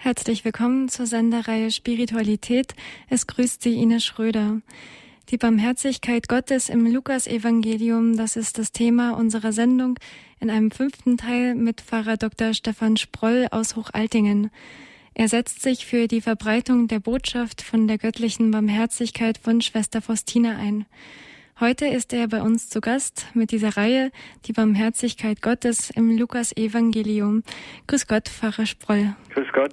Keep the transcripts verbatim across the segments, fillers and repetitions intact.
Herzlich willkommen zur Sendereihe Spiritualität. Es grüßt Sie Ines Schröder. Die Barmherzigkeit Gottes im Lukas-Evangelium, das ist das Thema unserer Sendung in einem fünften Teil mit Pfarrer Doktor Stefan Sproll aus Hochaltingen. Er setzt sich für die Verbreitung der Botschaft von der göttlichen Barmherzigkeit von Schwester Faustina ein. Heute ist er bei uns zu Gast mit dieser Reihe Die Barmherzigkeit Gottes im Lukas-Evangelium. Grüß Gott, Pfarrer Sproll. Grüß Gott.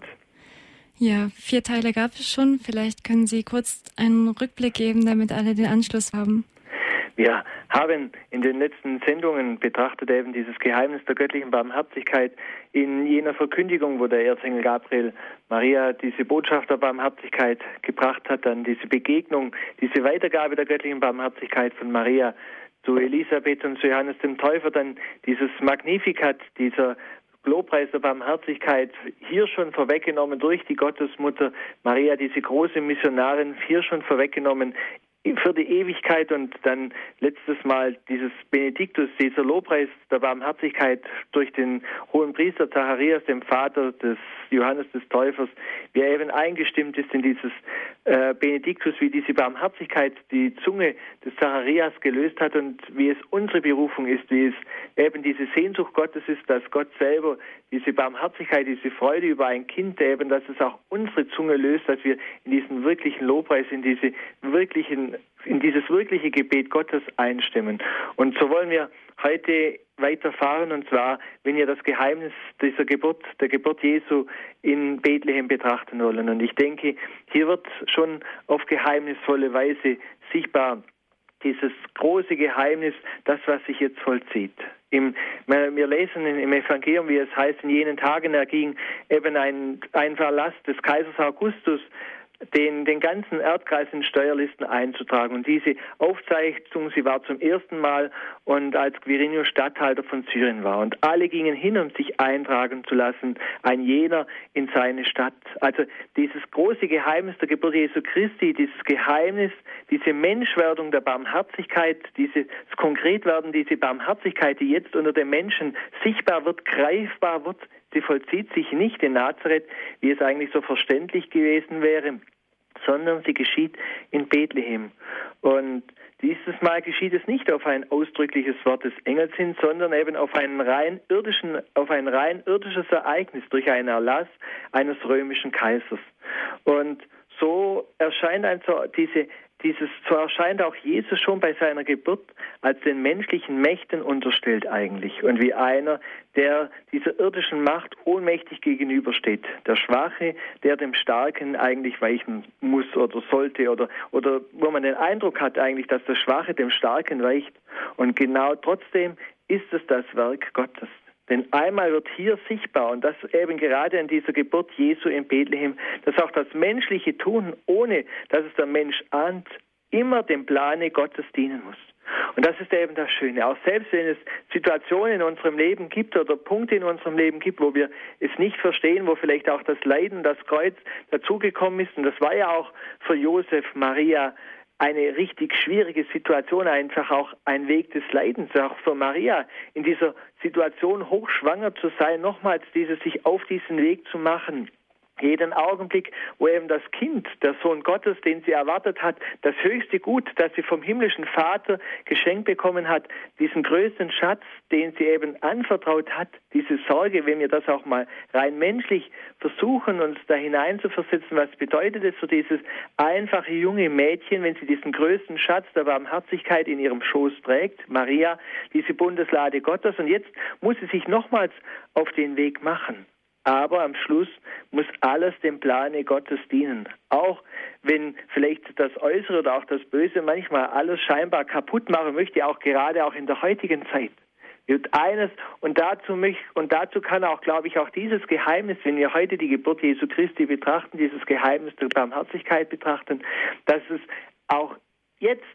Ja, vier Teile gab es schon. Vielleicht können Sie kurz einen Rückblick geben, damit alle den Anschluss haben. Wir haben in den letzten Sendungen betrachtet eben dieses Geheimnis der göttlichen Barmherzigkeit in jener Verkündigung, wo der Erzengel Gabriel Maria diese Botschaft der Barmherzigkeit gebracht hat, dann diese Begegnung, diese Weitergabe der göttlichen Barmherzigkeit von Maria zu Elisabeth und zu Johannes dem Täufer, dann dieses Magnificat, dieser Lobpreis der Barmherzigkeit, hier schon vorweggenommen durch die Gottesmutter Maria, diese große Missionarin, hier schon vorweggenommen für die Ewigkeit, und dann letztes Mal dieses Benediktus, dieser Lobpreis der Barmherzigkeit durch den hohen Priester Zacharias, dem Vater des Johannes des Täufers, wie er eben eingestimmt ist in dieses äh, Benediktus, wie diese Barmherzigkeit die Zunge des Zacharias gelöst hat und wie es unsere Berufung ist, wie es eben diese Sehnsucht Gottes ist, dass Gott selber diese Barmherzigkeit, diese Freude über ein Kind eben, dass es auch unsere Zunge löst, dass wir in diesen wirklichen Lobpreis, in diese wirklichen in dieses wirkliche Gebet Gottes einstimmen. Und so wollen wir heute weiterfahren, und zwar, wenn wir das Geheimnis dieser Geburt, der Geburt Jesu in Bethlehem betrachten wollen. Und ich denke, hier wird schon auf geheimnisvolle Weise sichtbar dieses große Geheimnis, das, was sich jetzt vollzieht. Im, wir lesen im Evangelium, wie es heißt, in jenen Tagen erging eben ein, ein Verlass des Kaisers Augustus, den, den ganzen Erdkreis in Steuerlisten einzutragen. Und diese Aufzeichnung, sie war zum ersten Mal, und als Quirinius Statthalter von Syrien war. Und alle gingen hin, um sich eintragen zu lassen, ein jener in seine Stadt. Also dieses große Geheimnis der Geburt Jesu Christi, dieses Geheimnis, diese Menschwerdung der Barmherzigkeit, dieses Konkretwerden, diese Barmherzigkeit, die jetzt unter den Menschen sichtbar wird, greifbar wird, sie vollzieht sich nicht in Nazareth, wie es eigentlich so verständlich gewesen wäre, sondern sie geschieht in Bethlehem. Und dieses Mal geschieht es nicht auf ein ausdrückliches Wort des Engels hin, sondern eben auf einen rein irdischen, auf ein rein irdisches Ereignis durch einen Erlass eines römischen Kaisers. Und so erscheint also diese Dieses, so erscheint auch Jesus schon bei seiner Geburt als den menschlichen Mächten unterstellt eigentlich und wie einer, der dieser irdischen Macht ohnmächtig gegenübersteht. Der Schwache, der dem Starken eigentlich weichen muss oder sollte, oder, oder wo man den Eindruck hat eigentlich, dass der Schwache dem Starken weicht. Und genau trotzdem ist es das Werk Gottes. Denn einmal wird hier sichtbar, und das eben gerade in dieser Geburt Jesu in Bethlehem, dass auch das menschliche Tun, ohne dass es der Mensch ahnt, immer dem Plane Gottes dienen muss. Und das ist eben das Schöne. Auch selbst wenn es Situationen in unserem Leben gibt oder Punkte in unserem Leben gibt, wo wir es nicht verstehen, wo vielleicht auch das Leiden, das Kreuz dazugekommen ist. Und das war ja auch für Josef, Maria eine richtig schwierige Situation, einfach auch ein Weg des Leidens, auch für Maria, in dieser Situation hochschwanger zu sein, nochmals dieses, sich auf diesen Weg zu machen. Jeden Augenblick, wo eben das Kind, der Sohn Gottes, den sie erwartet hat, das höchste Gut, das sie vom himmlischen Vater geschenkt bekommen hat, diesen größten Schatz, den sie eben anvertraut hat, diese Sorge, wenn wir das auch mal rein menschlich versuchen, uns da hineinzuversetzen, was bedeutet es für dieses einfache junge Mädchen, wenn sie diesen größten Schatz der Barmherzigkeit in ihrem Schoß trägt, Maria, diese Bundeslade Gottes, und jetzt muss sie sich nochmals auf den Weg machen. Aber am Schluss muss alles dem Plane Gottes dienen. Auch wenn vielleicht das Äußere oder auch das Böse manchmal alles scheinbar kaputt machen möchte, auch gerade auch in der heutigen Zeit. Wird eines, und dazu mich, und dazu kann auch, glaube ich, auch dieses Geheimnis, wenn wir heute die Geburt Jesu Christi betrachten, dieses Geheimnis der Barmherzigkeit betrachten, dass es auch jetzt,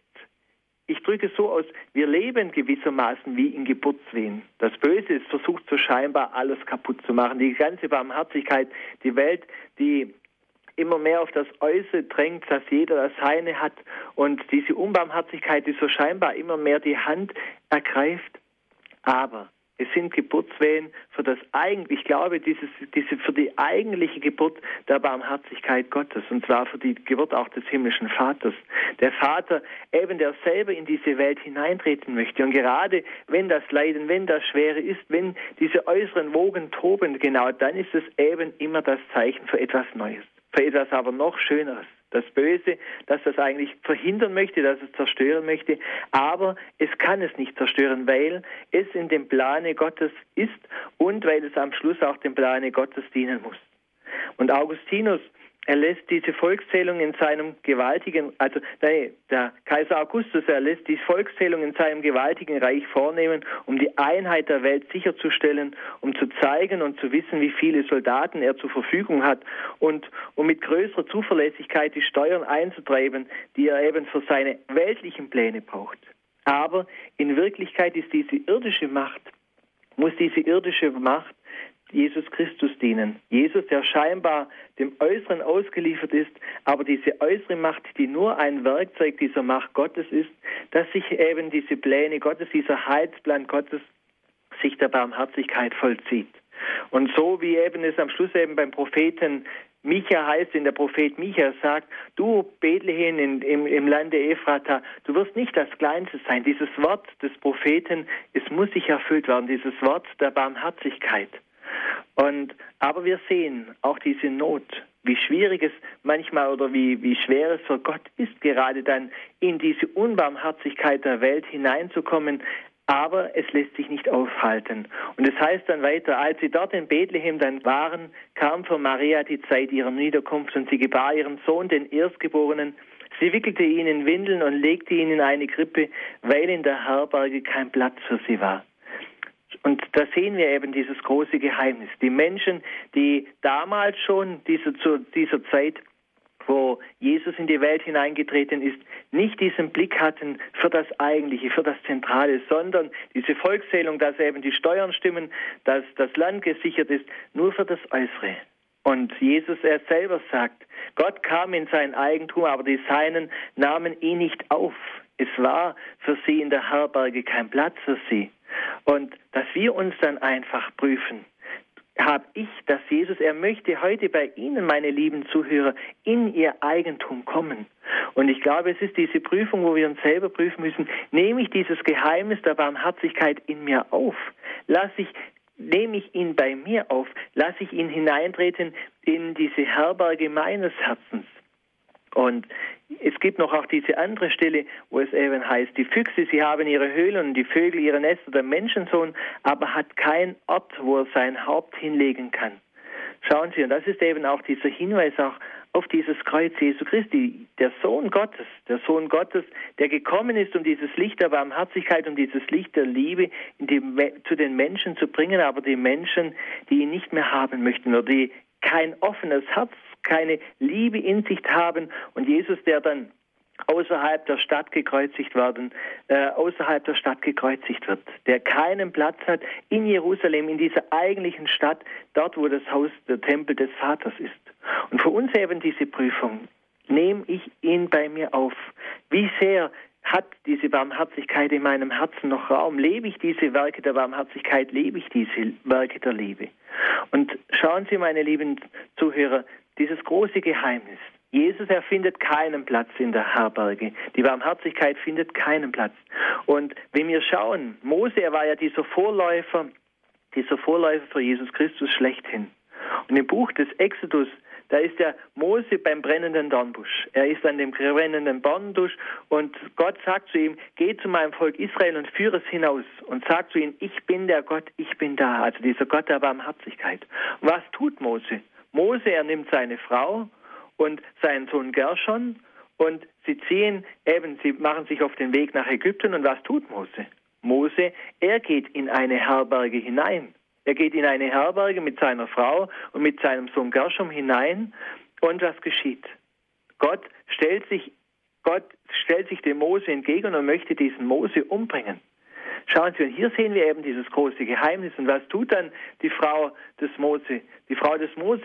ich drücke es so aus, wir leben gewissermaßen wie in Geburtswehen. Das Böse ist versucht so scheinbar alles kaputt zu machen. Die ganze Barmherzigkeit, die Welt, die immer mehr auf das Äußere drängt, dass jeder das Seine hat, und diese Unbarmherzigkeit, die so scheinbar immer mehr die Hand ergreift. Aber es sind Geburtswehen für das eigentlich, ich glaube, dieses, diese, für die eigentliche Geburt der Barmherzigkeit Gottes, und zwar für die Geburt auch des himmlischen Vaters. Der Vater eben, der selber in diese Welt hineintreten möchte. Und gerade wenn das Leiden, wenn das Schwere ist, wenn diese äußeren Wogen toben, genau dann ist es eben immer das Zeichen für etwas Neues, für etwas aber noch Schöneres. Das Böse, das das eigentlich verhindern möchte, das es zerstören möchte, aber es kann es nicht zerstören, weil es in dem Plane Gottes ist und weil es am Schluss auch dem Plane Gottes dienen muss. Und Augustinus, er lässt diese Volkszählung in seinem gewaltigen, also nein, der Kaiser Augustus, er lässt die Volkszählung in seinem gewaltigen Reich vornehmen, um die Einheit der Welt sicherzustellen, um zu zeigen und zu wissen, wie viele Soldaten er zur Verfügung hat und um mit größerer Zuverlässigkeit die Steuern einzutreiben, die er eben für seine weltlichen Pläne braucht. Aber in Wirklichkeit ist diese irdische Macht, muss diese irdische Macht Jesus Christus dienen. Jesus, der scheinbar dem Äußeren ausgeliefert ist, aber diese äußere Macht, die nur ein Werkzeug dieser Macht Gottes ist, dass sich eben diese Pläne Gottes, dieser Heilsplan Gottes, sich der Barmherzigkeit vollzieht. Und so wie eben es am Schluss eben beim Propheten Micha heißt, in der Prophet Micha sagt, du Bethlehem in, im, im Lande Ephrata, du wirst nicht das Kleinste sein. Dieses Wort des Propheten, es muss sich erfüllt werden, dieses Wort der Barmherzigkeit. Und, aber wir sehen auch diese Not, wie schwierig es manchmal oder wie, wie schwer es für Gott ist, gerade dann in diese Unbarmherzigkeit der Welt hineinzukommen, aber es lässt sich nicht aufhalten. Und es heißt dann weiter, als sie dort in Bethlehem dann waren, kam für Maria die Zeit ihrer Niederkunft und sie gebar ihren Sohn, den Erstgeborenen. Sie wickelte ihn in Windeln und legte ihn in eine Krippe, weil in der Herberge kein Platz für sie war. Und da sehen wir eben dieses große Geheimnis. Die Menschen, die damals schon diese, zu dieser Zeit, wo Jesus in die Welt hineingetreten ist, nicht diesen Blick hatten für das Eigentliche, für das Zentrale, sondern diese Volkszählung, dass eben die Steuern stimmen, dass das Land gesichert ist, nur für das Äußere. Und Jesus, er selber sagt, Gott kam in sein Eigentum, aber die Seinen nahmen ihn nicht auf. Es war für sie in der Herberge kein Platz für sie. Und dass wir uns dann einfach prüfen, habe ich, dass Jesus, er möchte heute bei Ihnen, meine lieben Zuhörer, in Ihr Eigentum kommen. Und ich glaube, es ist diese Prüfung, wo wir uns selber prüfen müssen, nehme ich dieses Geheimnis der Barmherzigkeit in mir auf? Lass ich, nehme ich ihn bei mir auf? Lasse ich ihn hineintreten in diese Herberge meines Herzens? Und es gibt noch auch diese andere Stelle, wo es eben heißt, die Füchse, sie haben ihre Höhlen und die Vögel ihre Nester, der Menschensohn aber hat keinen Ort, wo er sein Haupt hinlegen kann. Schauen Sie, und das ist eben auch dieser Hinweis auch auf dieses Kreuz Jesu Christi, der Sohn Gottes, der Sohn Gottes, der gekommen ist, um dieses Licht der Barmherzigkeit, um dieses Licht der Liebe in die, zu den Menschen zu bringen, aber die Menschen, die ihn nicht mehr haben möchten oder die kein offenes Herz, keine Liebe in sich haben, und Jesus, der dann außerhalb der Stadt gekreuzigt werden, äh, außerhalb der Stadt gekreuzigt wird, der keinen Platz hat in Jerusalem, in dieser eigentlichen Stadt, dort wo das Haus, der Tempel des Vaters ist. Und für uns eben diese Prüfung, nehme ich ihn bei mir auf? Wie sehr hat diese Barmherzigkeit in meinem Herzen noch Raum? Lebe ich diese Werke der Barmherzigkeit? Lebe ich diese Werke der Liebe? Und schauen Sie, meine lieben Zuhörer, dieses große Geheimnis. Jesus, er findet keinen Platz in der Herberge. Die Barmherzigkeit findet keinen Platz. Und wenn wir schauen, Mose, er war ja dieser Vorläufer, dieser Vorläufer für Jesus Christus schlechthin. Und im Buch des Exodus, da ist der Mose beim brennenden Dornbusch. Er ist an dem brennenden Dornbusch und Gott sagt zu ihm, geh zu meinem Volk Israel und führe es hinaus und sag zu ihnen, ich bin der Gott, ich bin da. Also dieser Gott der Barmherzigkeit. Und was tut Mose? Mose, er nimmt seine Frau und seinen Sohn Gershon und sie ziehen eben, sie machen sich auf den Weg nach Ägypten. Und was tut Mose? Mose, er geht in eine Herberge hinein. Er geht in eine Herberge mit seiner Frau und mit seinem Sohn Gershom hinein. Und was geschieht? Gott stellt sich, Gott stellt sich dem Mose entgegen und möchte diesen Mose umbringen. Schauen Sie, und hier sehen wir eben dieses große Geheimnis. Und was tut dann die Frau des Mose? Die Frau des Mose,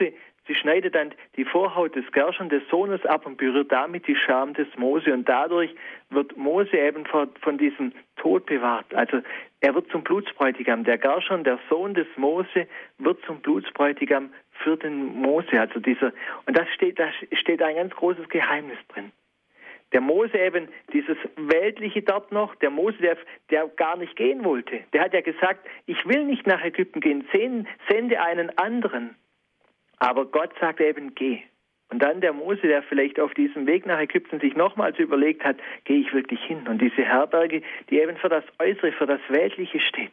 sie schneidet dann die Vorhaut des Gershon, des Sohnes, ab und berührt damit die Scham des Mose. Und dadurch wird Mose eben von, von diesem Tod bewahrt. Also er wird zum Blutsbräutigam. Der Gershon, der Sohn des Mose, wird zum Blutsbräutigam für den Mose. Also dieser, und das steht, da steht ein ganz großes Geheimnis drin. Der Mose eben, dieses Weltliche dort noch, der Mose, der, der gar nicht gehen wollte, der hat ja gesagt, ich will nicht nach Ägypten gehen, sende einen anderen. Aber Gott sagt eben, geh. Und dann der Mose, der vielleicht auf diesem Weg nach Ägypten sich nochmals überlegt hat, gehe ich wirklich hin? Und diese Herberge, die eben für das Äußere, für das Weltliche steht.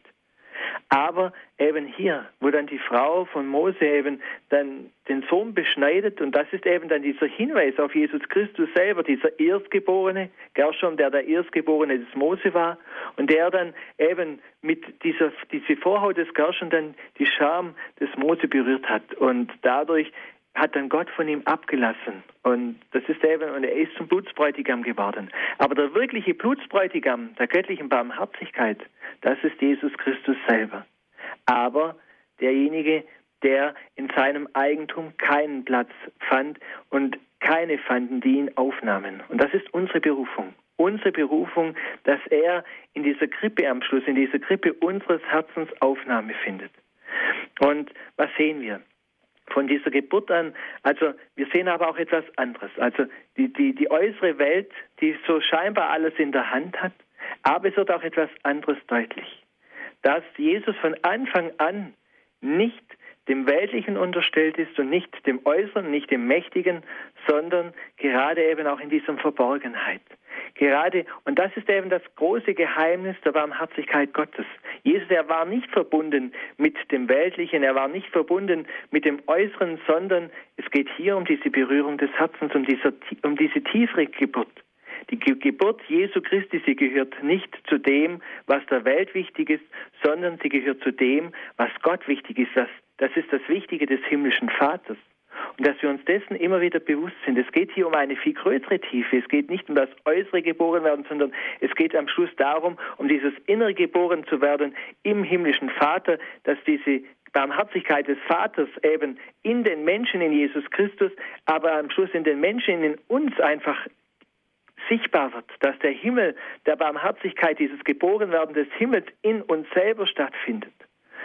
Aber eben hier, wo dann die Frau von Mose eben dann den Sohn beschneidet, und das ist eben dann dieser Hinweis auf Jesus Christus selber, dieser Erstgeborene, Gershom, der der Erstgeborene des Mose war, und der dann eben mit dieser diese Vorhaut des Gershom dann die Scham des Mose berührt hat. Und dadurch hat dann Gott von ihm abgelassen. Und das ist eben, und er ist zum Blutsbräutigam geworden. Aber der wirkliche Blutsbräutigam der göttlichen Barmherzigkeit, das ist Jesus Christus selber. Aber derjenige, der in seinem Eigentum keinen Platz fand und keine fanden, die ihn aufnahmen. Und das ist unsere Berufung. Unsere Berufung, dass er in dieser Krippe am Schluss, in dieser Krippe unseres Herzens Aufnahme findet. Und was sehen wir? Von dieser Geburt an, also wir sehen aber auch etwas anderes. Also die, die, die äußere Welt, die so scheinbar alles in der Hand hat, aber es wird auch etwas anderes deutlich. Dass Jesus von Anfang an nicht dem Weltlichen unterstellt ist und nicht dem Äußeren, nicht dem Mächtigen, sondern gerade eben auch in dieser Verborgenheit. Gerade, und das ist eben das große Geheimnis der Barmherzigkeit Gottes. Jesus, er war nicht verbunden mit dem Weltlichen, er war nicht verbunden mit dem Äußeren, sondern es geht hier um diese Berührung des Herzens, um, dieser, um diese tiefere Geburt. Die Ge- Geburt Jesu Christi, sie gehört nicht zu dem, was der Welt wichtig ist, sondern sie gehört zu dem, was Gott wichtig ist. Das, das ist das Wichtige des himmlischen Vaters. Und dass wir uns dessen immer wieder bewusst sind. Es geht hier um eine viel größere Tiefe. Es geht nicht um das äußere Geborenwerden, sondern es geht am Schluss darum, um dieses innere geboren zu werden im himmlischen Vater, dass diese Barmherzigkeit des Vaters eben in den Menschen, in Jesus Christus, aber am Schluss in den Menschen, in uns einfach sichtbar wird, dass der Himmel der Barmherzigkeit, dieses Geborenwerden des Himmels in uns selber stattfindet.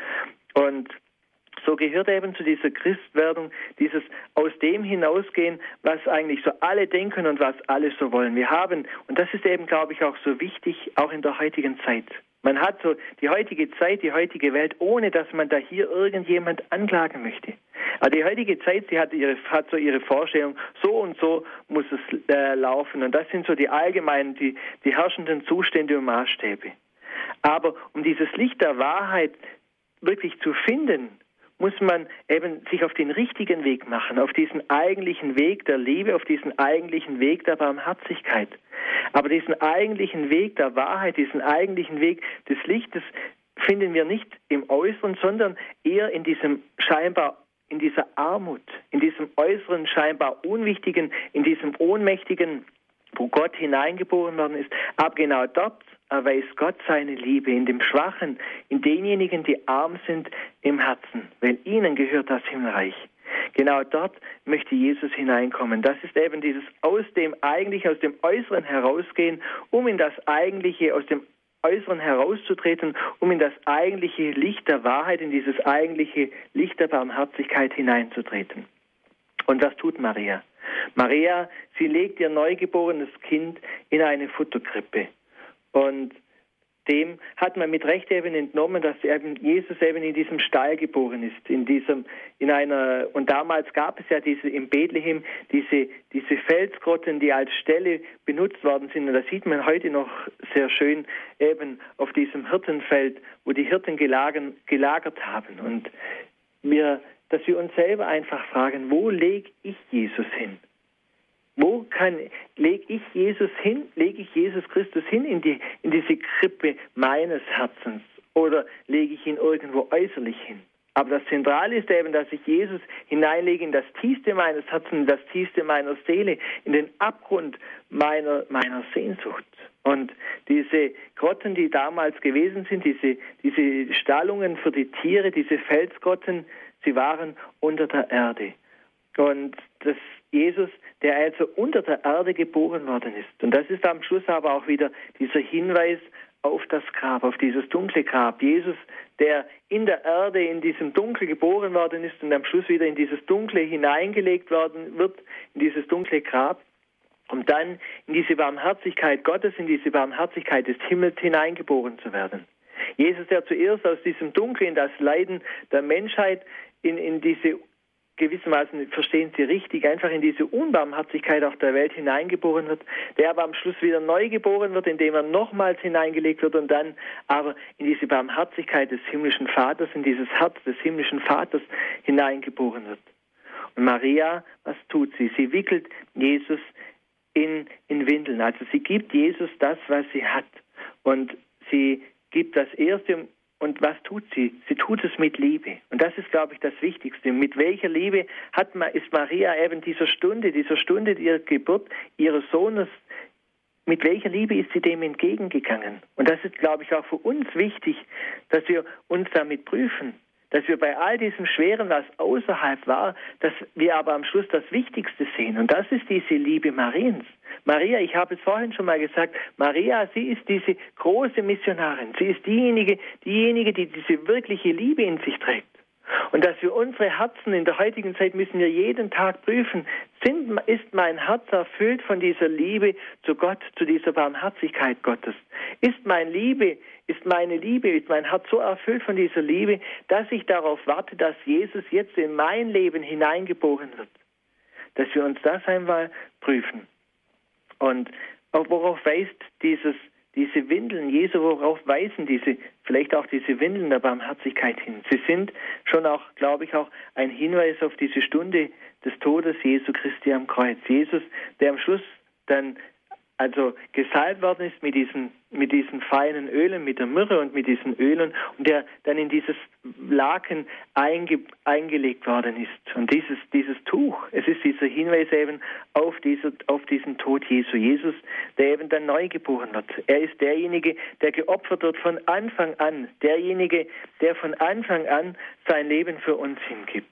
Und so gehört eben zu dieser Christwerdung dieses aus dem hinausgehen, was eigentlich so alle denken und was alle so wollen. Wir haben, und das ist eben, glaube ich, auch so wichtig, auch in der heutigen Zeit. Man hat so die heutige Zeit, die heutige Welt, ohne dass man da hier irgendjemand anklagen möchte. Aber die heutige Zeit, sie hat, ihre, hat so ihre Vorstellung, so und so muss es äh, laufen. Und das sind so die allgemeinen, die, die herrschenden Zustände und Maßstäbe. Aber um dieses Licht der Wahrheit wirklich zu finden, muss man eben sich auf den richtigen Weg machen, auf diesen eigentlichen Weg der Liebe, auf diesen eigentlichen Weg der Barmherzigkeit. Aber diesen eigentlichen Weg der Wahrheit, diesen eigentlichen Weg des Lichtes finden wir nicht im Äußeren, sondern eher in diesem scheinbar, in dieser Armut, in diesem äußeren scheinbar Unwichtigen, in diesem Ohnmächtigen, wo Gott hineingeboren worden ist. Aber genau dort erweist Gott seine Liebe in dem Schwachen, in denjenigen, die arm sind im Herzen, weil ihnen gehört das Himmelreich. Genau dort möchte Jesus hineinkommen. Das ist eben dieses aus dem Eigentlichen, aus dem Äußeren herausgehen, um in das Eigentliche, aus dem Äußeren herauszutreten, um in das eigentliche Licht der Wahrheit, in dieses eigentliche Licht der Barmherzigkeit hineinzutreten. Und was tut Maria? Maria, sie legt ihr neugeborenes Kind in eine Futterkrippe. Und dem hat man mit Recht eben entnommen, dass eben Jesus eben in diesem Stall geboren ist, in diesem, in einer, und damals gab es ja diese, in Bethlehem, diese, diese Felsgrotten, die als Ställe benutzt worden sind. Und das sieht man heute noch sehr schön eben auf diesem Hirtenfeld, wo die Hirten gelagert, gelagert haben. Und wir, dass wir uns selber einfach fragen, wo lege ich Jesus hin? Wo kann, lege ich Jesus hin, lege ich Jesus Christus hin in, die, in diese Krippe meines Herzens oder lege ich ihn irgendwo äußerlich hin? Aber das Zentrale ist eben, dass ich Jesus hineinlege in das Tiefste meines Herzens, in das Tiefste meiner Seele, in den Abgrund meiner, meiner Sehnsucht. Und diese Grotten, die damals gewesen sind, diese, diese Stallungen für die Tiere, diese Felsgrotten, sie waren unter der Erde. Und das Jesus, der also unter der Erde geboren worden ist. Und das ist am Schluss aber auch wieder dieser Hinweis auf das Grab, auf dieses dunkle Grab. Jesus, der in der Erde, in diesem Dunkel geboren worden ist und am Schluss wieder in dieses Dunkle hineingelegt worden wird, in dieses dunkle Grab, um dann in diese Barmherzigkeit Gottes, in diese Barmherzigkeit des Himmels hineingeboren zu werden. Jesus, der zuerst aus diesem Dunkel in das Leiden der Menschheit, in, in diese gewissermaßen, verstehen Sie richtig, einfach in diese Unbarmherzigkeit auch der Welt hineingeboren wird, der aber am Schluss wieder neu geboren wird, indem er nochmals hineingelegt wird und dann aber in diese Barmherzigkeit des himmlischen Vaters, in dieses Herz des himmlischen Vaters hineingeboren wird. Und Maria, was tut sie? Sie wickelt Jesus in, in Windeln. Also sie gibt Jesus das, was sie hat. Und sie gibt das Erste. Und was tut sie? Sie tut es mit Liebe. Und das ist, glaube ich, das Wichtigste. Mit welcher Liebe hat, ist Maria eben dieser Stunde, dieser Stunde der Geburt ihres Sohnes, mit welcher Liebe ist sie dem entgegengegangen? Und das ist, glaube ich, auch für uns wichtig, dass wir uns damit prüfen. Dass wir bei all diesem Schweren, was außerhalb war, dass wir aber am Schluss das Wichtigste sehen. Und das ist diese Liebe Mariens. Maria, ich habe es vorhin schon mal gesagt, Maria, sie ist diese große Missionarin. Sie ist diejenige, diejenige, die diese wirkliche Liebe in sich trägt. Und dass wir unsere Herzen in der heutigen Zeit müssen wir jeden Tag prüfen, sind, ist mein Herz erfüllt von dieser Liebe zu Gott, zu dieser Barmherzigkeit Gottes? Ist mein Liebe, ist meine Liebe, ist mein Herz so erfüllt von dieser Liebe, dass ich darauf warte, dass Jesus jetzt in mein Leben hineingeboren wird? Dass wir uns das einmal prüfen. Und worauf weist dieses Diese Windeln Jesu, worauf weisen diese, vielleicht auch diese Windeln der Barmherzigkeit hin? Sie sind schon auch, glaube ich, auch ein Hinweis auf diese Stunde des Todes Jesu Christi am Kreuz. Jesus, der am Schluss dann also gesalbt worden ist mit diesen, mit diesen feinen Ölen, mit der Myrrhe und mit diesen Ölen und der dann in dieses Laken einge, eingelegt worden ist. Und dieses, dieses Tuch, es ist dieser Hinweis eben auf, diese, auf diesen Tod Jesu. Jesus, der eben dann neu geboren wird. Er ist derjenige, der geopfert wird von Anfang an. Derjenige, der von Anfang an sein Leben für uns hingibt.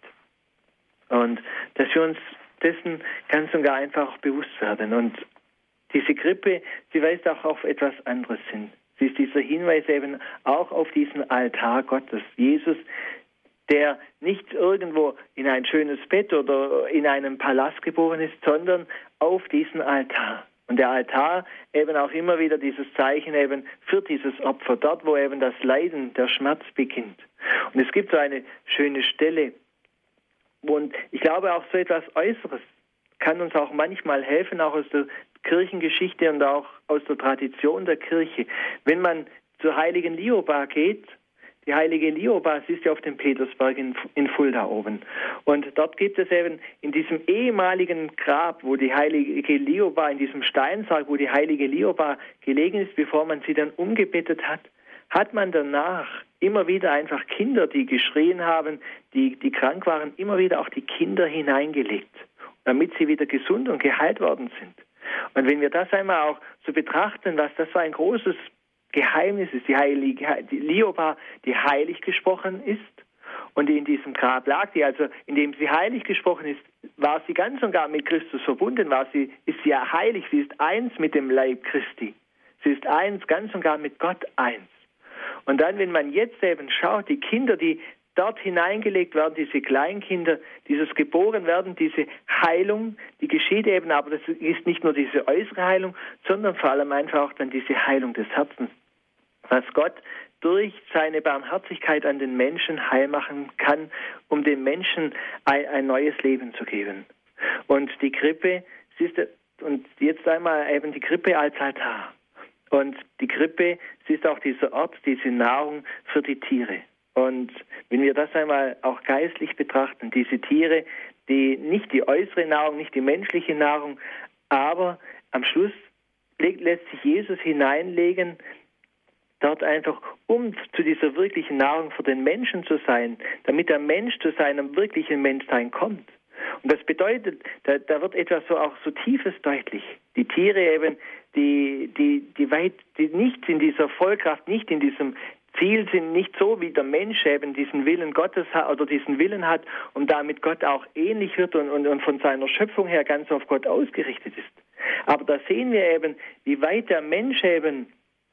Und dass wir uns dessen ganz und gar einfach auch bewusst werden. Und diese Krippe, sie weist auch auf etwas anderes hin. Sie ist dieser Hinweis eben auch auf diesen Altar Gottes. Jesus, der nicht irgendwo in ein schönes Bett oder in einem Palast geboren ist, sondern auf diesen Altar. Und der Altar eben auch immer wieder dieses Zeichen eben für dieses Opfer, dort wo eben das Leiden, der Schmerz beginnt. Und es gibt so eine schöne Stelle, und ich glaube auch so etwas Äußeres kann uns auch manchmal helfen, auch aus der Kirchengeschichte und auch aus der Tradition der Kirche. Wenn man zur heiligen Lioba geht, die heilige Lioba, sie ist ja auf dem Petersberg in, in Fulda oben. Und dort gibt es eben in diesem ehemaligen Grab, wo die heilige Lioba, in diesem Steinsarg, wo die heilige Lioba gelegen ist, bevor man sie dann umgebettet hat, hat man danach immer wieder einfach Kinder, die geschrien haben, die, die krank waren, immer wieder auch die Kinder hineingelegt, damit sie wieder gesund und geheilt worden sind. Und wenn wir das einmal auch so betrachten, was das für ein großes Geheimnis ist, die heilige die Lioba, die heilig gesprochen ist und die in diesem Grab lag, die also, indem sie heilig gesprochen ist, war sie ganz und gar mit Christus verbunden, war sie, ist sie ja heilig, sie ist eins mit dem Leib Christi. Sie ist eins, ganz und gar mit Gott eins. Und dann, wenn man jetzt eben schaut, die Kinder, die dort hineingelegt werden, diese Kleinkinder, dieses geboren werden, diese Heilung, die geschieht eben, aber das ist nicht nur diese äußere Heilung, sondern vor allem einfach auch dann diese Heilung des Herzens, was Gott durch seine Barmherzigkeit an den Menschen heil machen kann, um dem Menschen ein, ein neues Leben zu geben. Und die Krippe, sie ist, und jetzt einmal eben die Krippe als Altar. Und die Krippe, sie ist auch dieser Ort, diese Nahrung für die Tiere. Und wenn wir das einmal auch geistlich betrachten, diese Tiere, die nicht die äußere Nahrung, nicht die menschliche Nahrung, aber am Schluss lässt sich Jesus hineinlegen, dort einfach, um zu dieser wirklichen Nahrung für den Menschen zu sein, damit der Mensch zu seinem wirklichen Menschsein kommt. Und das bedeutet, da, da wird etwas so auch so Tiefes deutlich. Die Tiere eben, die, die, die weit, die nicht in dieser Vollkraft, nicht in diesem Ziel sind nicht so, wie der Mensch eben diesen Willen Gottes hat oder diesen Willen hat und damit Gott auch ähnlich wird und, und, und von seiner Schöpfung her ganz auf Gott ausgerichtet ist. Aber da sehen wir eben, wie weit der Mensch eben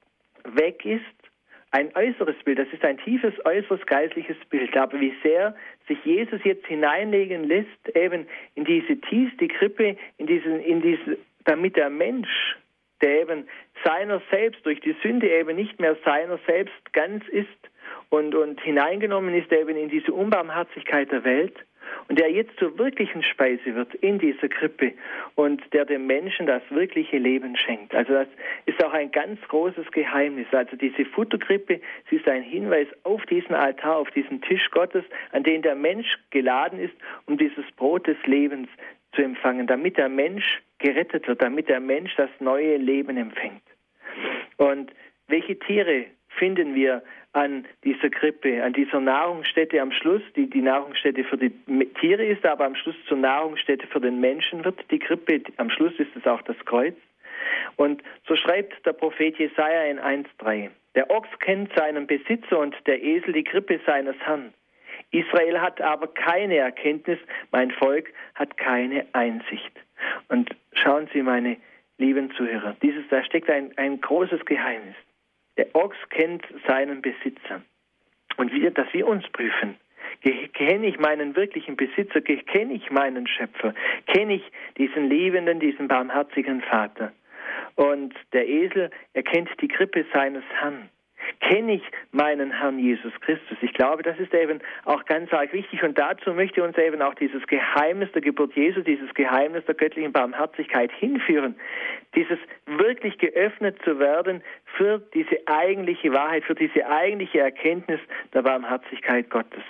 weg ist. Ein äußeres Bild, das ist ein tiefes, äußeres, geistliches Bild. Aber wie sehr sich Jesus jetzt hineinlegen lässt, eben in diese tiefste Krippe, in diesen, in diese, damit der Mensch, der eben seiner selbst, durch die Sünde eben nicht mehr seiner selbst ganz ist und, und hineingenommen ist eben in diese Unbarmherzigkeit der Welt und der jetzt zur wirklichen Speise wird in dieser Krippe und der dem Menschen das wirkliche Leben schenkt. Also das ist auch ein ganz großes Geheimnis. Also diese Futterkrippe, sie ist ein Hinweis auf diesen Altar, auf diesen Tisch Gottes, an den der Mensch geladen ist, um dieses Brot des Lebens zu empfangen, damit der Mensch gerettet wird, damit der Mensch das neue Leben empfängt. Und welche Tiere finden wir an dieser Krippe, an dieser Nahrungsstätte am Schluss, die die Nahrungsstätte für die Tiere ist, aber am Schluss zur Nahrungsstätte für den Menschen wird die Krippe, am Schluss ist es auch das Kreuz. Und so schreibt der Prophet Jesaja in eins drei, der Ochs kennt seinen Besitzer und der Esel die Krippe seines Herrn. Israel hat aber keine Erkenntnis, mein Volk hat keine Einsicht. Und schauen Sie, meine lieben Zuhörer, dieses, da steckt ein, ein großes Geheimnis. Der Ochs kennt seinen Besitzer. Und wir, dass wir uns prüfen, kenne ich meinen wirklichen Besitzer, kenne ich meinen Schöpfer, kenne ich diesen liebenden, diesen barmherzigen Vater. Und der Esel erkennt die Krippe seines Herrn. Kenne ich meinen Herrn Jesus Christus? Ich glaube, das ist eben auch ganz arg wichtig und dazu möchte uns eben auch dieses Geheimnis der Geburt Jesu, dieses Geheimnis der göttlichen Barmherzigkeit hinführen, dieses wirklich geöffnet zu werden für diese eigentliche Wahrheit, für diese eigentliche Erkenntnis der Barmherzigkeit Gottes.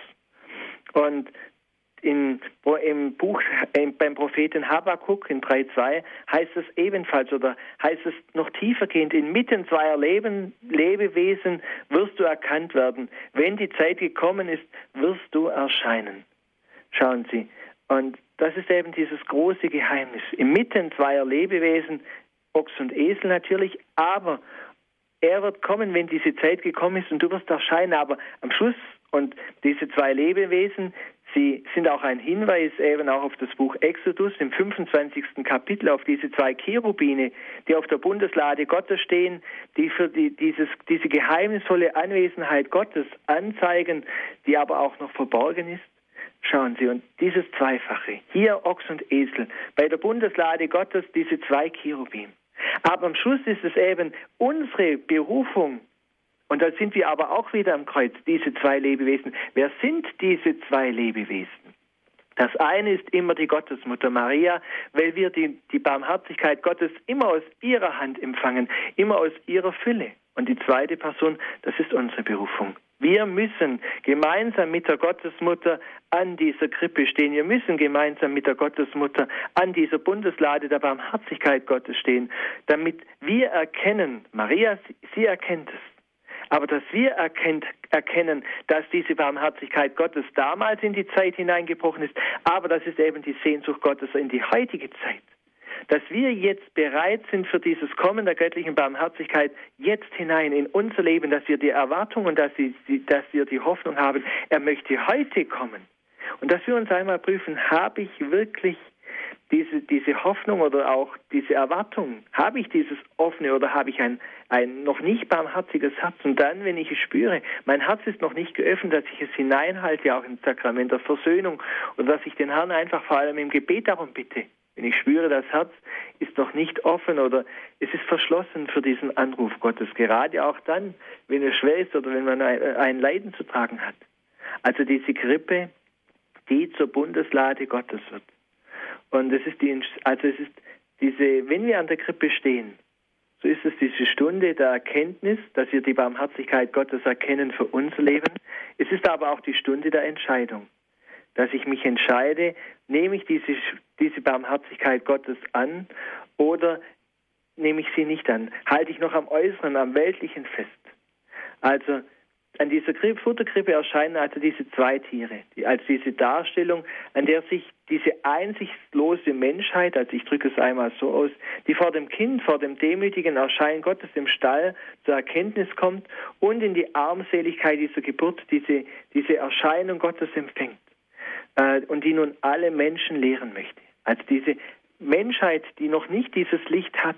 Und In, im Buch, äh, beim Propheten Habakuk in drei zwei heißt es ebenfalls oder heißt es noch tiefergehend, inmitten zweier Leben, Lebewesen wirst du erkannt werden. Wenn die Zeit gekommen ist, wirst du erscheinen. Schauen Sie, und das ist eben dieses große Geheimnis. Inmitten zweier Lebewesen, Ochs und Esel natürlich, aber er wird kommen, wenn diese Zeit gekommen ist und du wirst erscheinen, aber am Schluss, und diese zwei Lebewesen, sie sind auch ein Hinweis eben auch auf das Buch Exodus im fünfundzwanzigsten Kapitel, auf diese zwei Cherubine, die auf der Bundeslade Gottes stehen, die für die, dieses, diese geheimnisvolle Anwesenheit Gottes anzeigen, die aber auch noch verborgen ist. Schauen Sie, und dieses Zweifache, hier Ochs und Esel, bei der Bundeslade Gottes diese zwei Cherubim. Aber am Schluss ist es eben unsere Berufung, und da sind wir aber auch wieder am Kreuz, diese zwei Lebewesen. Wer sind diese zwei Lebewesen? Das eine ist immer die Gottesmutter Maria, weil wir die, die Barmherzigkeit Gottes immer aus ihrer Hand empfangen, immer aus ihrer Fülle. Und die zweite Person, das ist unsere Berufung. Wir müssen gemeinsam mit der Gottesmutter an dieser Krippe stehen. Wir müssen gemeinsam mit der Gottesmutter an dieser Bundeslade der Barmherzigkeit Gottes stehen, damit wir erkennen, Maria, sie erkennt es, aber dass wir erkennt, erkennen, dass diese Barmherzigkeit Gottes damals in die Zeit hineingebrochen ist, aber das ist eben die Sehnsucht Gottes in die heutige Zeit. Dass wir jetzt bereit sind für dieses Kommen der göttlichen Barmherzigkeit jetzt hinein in unser Leben, dass wir die Erwartung und dass, sie, dass wir die Hoffnung haben, er möchte heute kommen. Und dass wir uns einmal prüfen, habe ich wirklich diese, diese Hoffnung oder auch diese Erwartung? Habe ich dieses offene oder habe ich ein, ein noch nicht barmherziges Herz? Und dann, wenn ich es spüre, mein Herz ist noch nicht geöffnet, dass ich es hineinhalte, auch ins Sakrament der Versöhnung, oder dass ich den Herrn einfach vor allem im Gebet darum bitte. Wenn ich spüre, das Herz ist noch nicht offen oder es ist verschlossen für diesen Anruf Gottes, gerade auch dann, wenn es schwer ist oder wenn man ein Leiden zu tragen hat. Also diese Krippe, die zur Bundeslade Gottes wird. Und es ist die, also es ist diese, wenn wir an der Krippe stehen, so ist es diese Stunde der Erkenntnis, dass wir die Barmherzigkeit Gottes erkennen für unser Leben. Es ist aber auch die Stunde der Entscheidung, dass ich mich entscheide, nehme ich diese, diese Barmherzigkeit Gottes an oder nehme ich sie nicht an? Halte ich noch am Äußeren, am Weltlichen fest? Also an dieser Futterkrippe erscheinen also diese zwei Tiere, die, als diese Darstellung, an der sich diese einsichtslose Menschheit, also ich drücke es einmal so aus, die vor dem Kind, vor dem demütigen Erscheinen Gottes im Stall zur Erkenntnis kommt und in die Armseligkeit dieser Geburt diese, diese Erscheinung Gottes empfängt äh, und die nun alle Menschen lehren möchte. Also diese Menschheit, die noch nicht dieses Licht hat,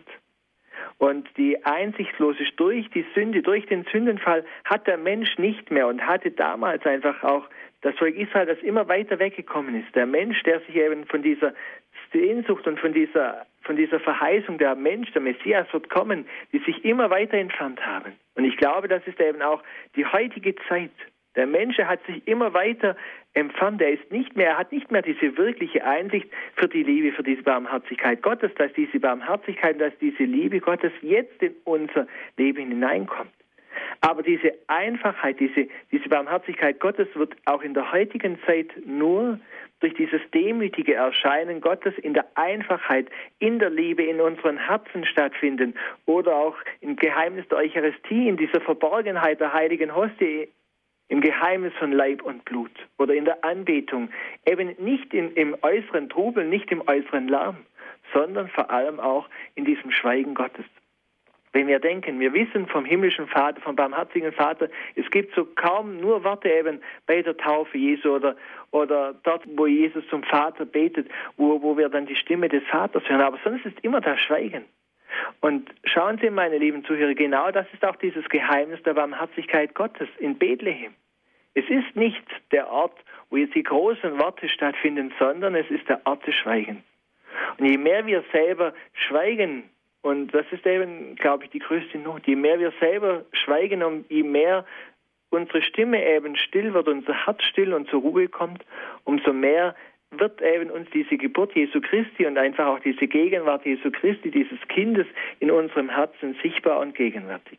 und die einsichtslos ist durch die Sünde, durch den Sündenfall, hat der Mensch nicht mehr und hatte damals einfach auch das Volk Israel, das immer weiter weggekommen ist. Der Mensch, der sich eben von dieser Sehnsucht und von dieser, von dieser Verheißung, der Mensch, der Messias wird kommen, die sich immer weiter entfernt haben. Und ich glaube, das ist eben auch die heutige Zeit. Der Mensch hat sich immer weiter entfernt. Er ist nicht mehr, er hat nicht mehr diese wirkliche Einsicht für die Liebe, für diese Barmherzigkeit Gottes, dass diese Barmherzigkeit, dass diese Liebe Gottes jetzt in unser Leben hineinkommt. Aber diese Einfachheit, diese, diese Barmherzigkeit Gottes wird auch in der heutigen Zeit nur durch dieses demütige Erscheinen Gottes in der Einfachheit, in der Liebe, in unseren Herzen stattfinden oder auch im Geheimnis der Eucharistie, in dieser Verborgenheit der heiligen Hostie, im Geheimnis von Leib und Blut oder in der Anbetung, eben nicht in, im äußeren Trubel, nicht im äußeren Lärm, sondern vor allem auch in diesem Schweigen Gottes. Wenn wir denken, wir wissen vom himmlischen Vater, vom barmherzigen Vater, es gibt so kaum nur Worte eben bei der Taufe Jesu oder, oder dort, wo Jesus zum Vater betet, wo, wo wir dann die Stimme des Vaters hören, aber sonst ist immer das Schweigen. Und schauen Sie, meine lieben Zuhörer, genau das ist auch dieses Geheimnis der Barmherzigkeit Gottes in Bethlehem. Es ist nicht der Ort, wo jetzt die großen Worte stattfinden, sondern es ist der Ort des Schweigens. Und je mehr wir selber schweigen, und das ist eben, glaube ich, die größte Not, je mehr wir selber schweigen und je mehr unsere Stimme eben still wird, unser Herz still und zur Ruhe kommt, umso mehr wird eben uns diese Geburt Jesu Christi und einfach auch diese Gegenwart Jesu Christi, dieses Kindes in unserem Herzen sichtbar und gegenwärtig.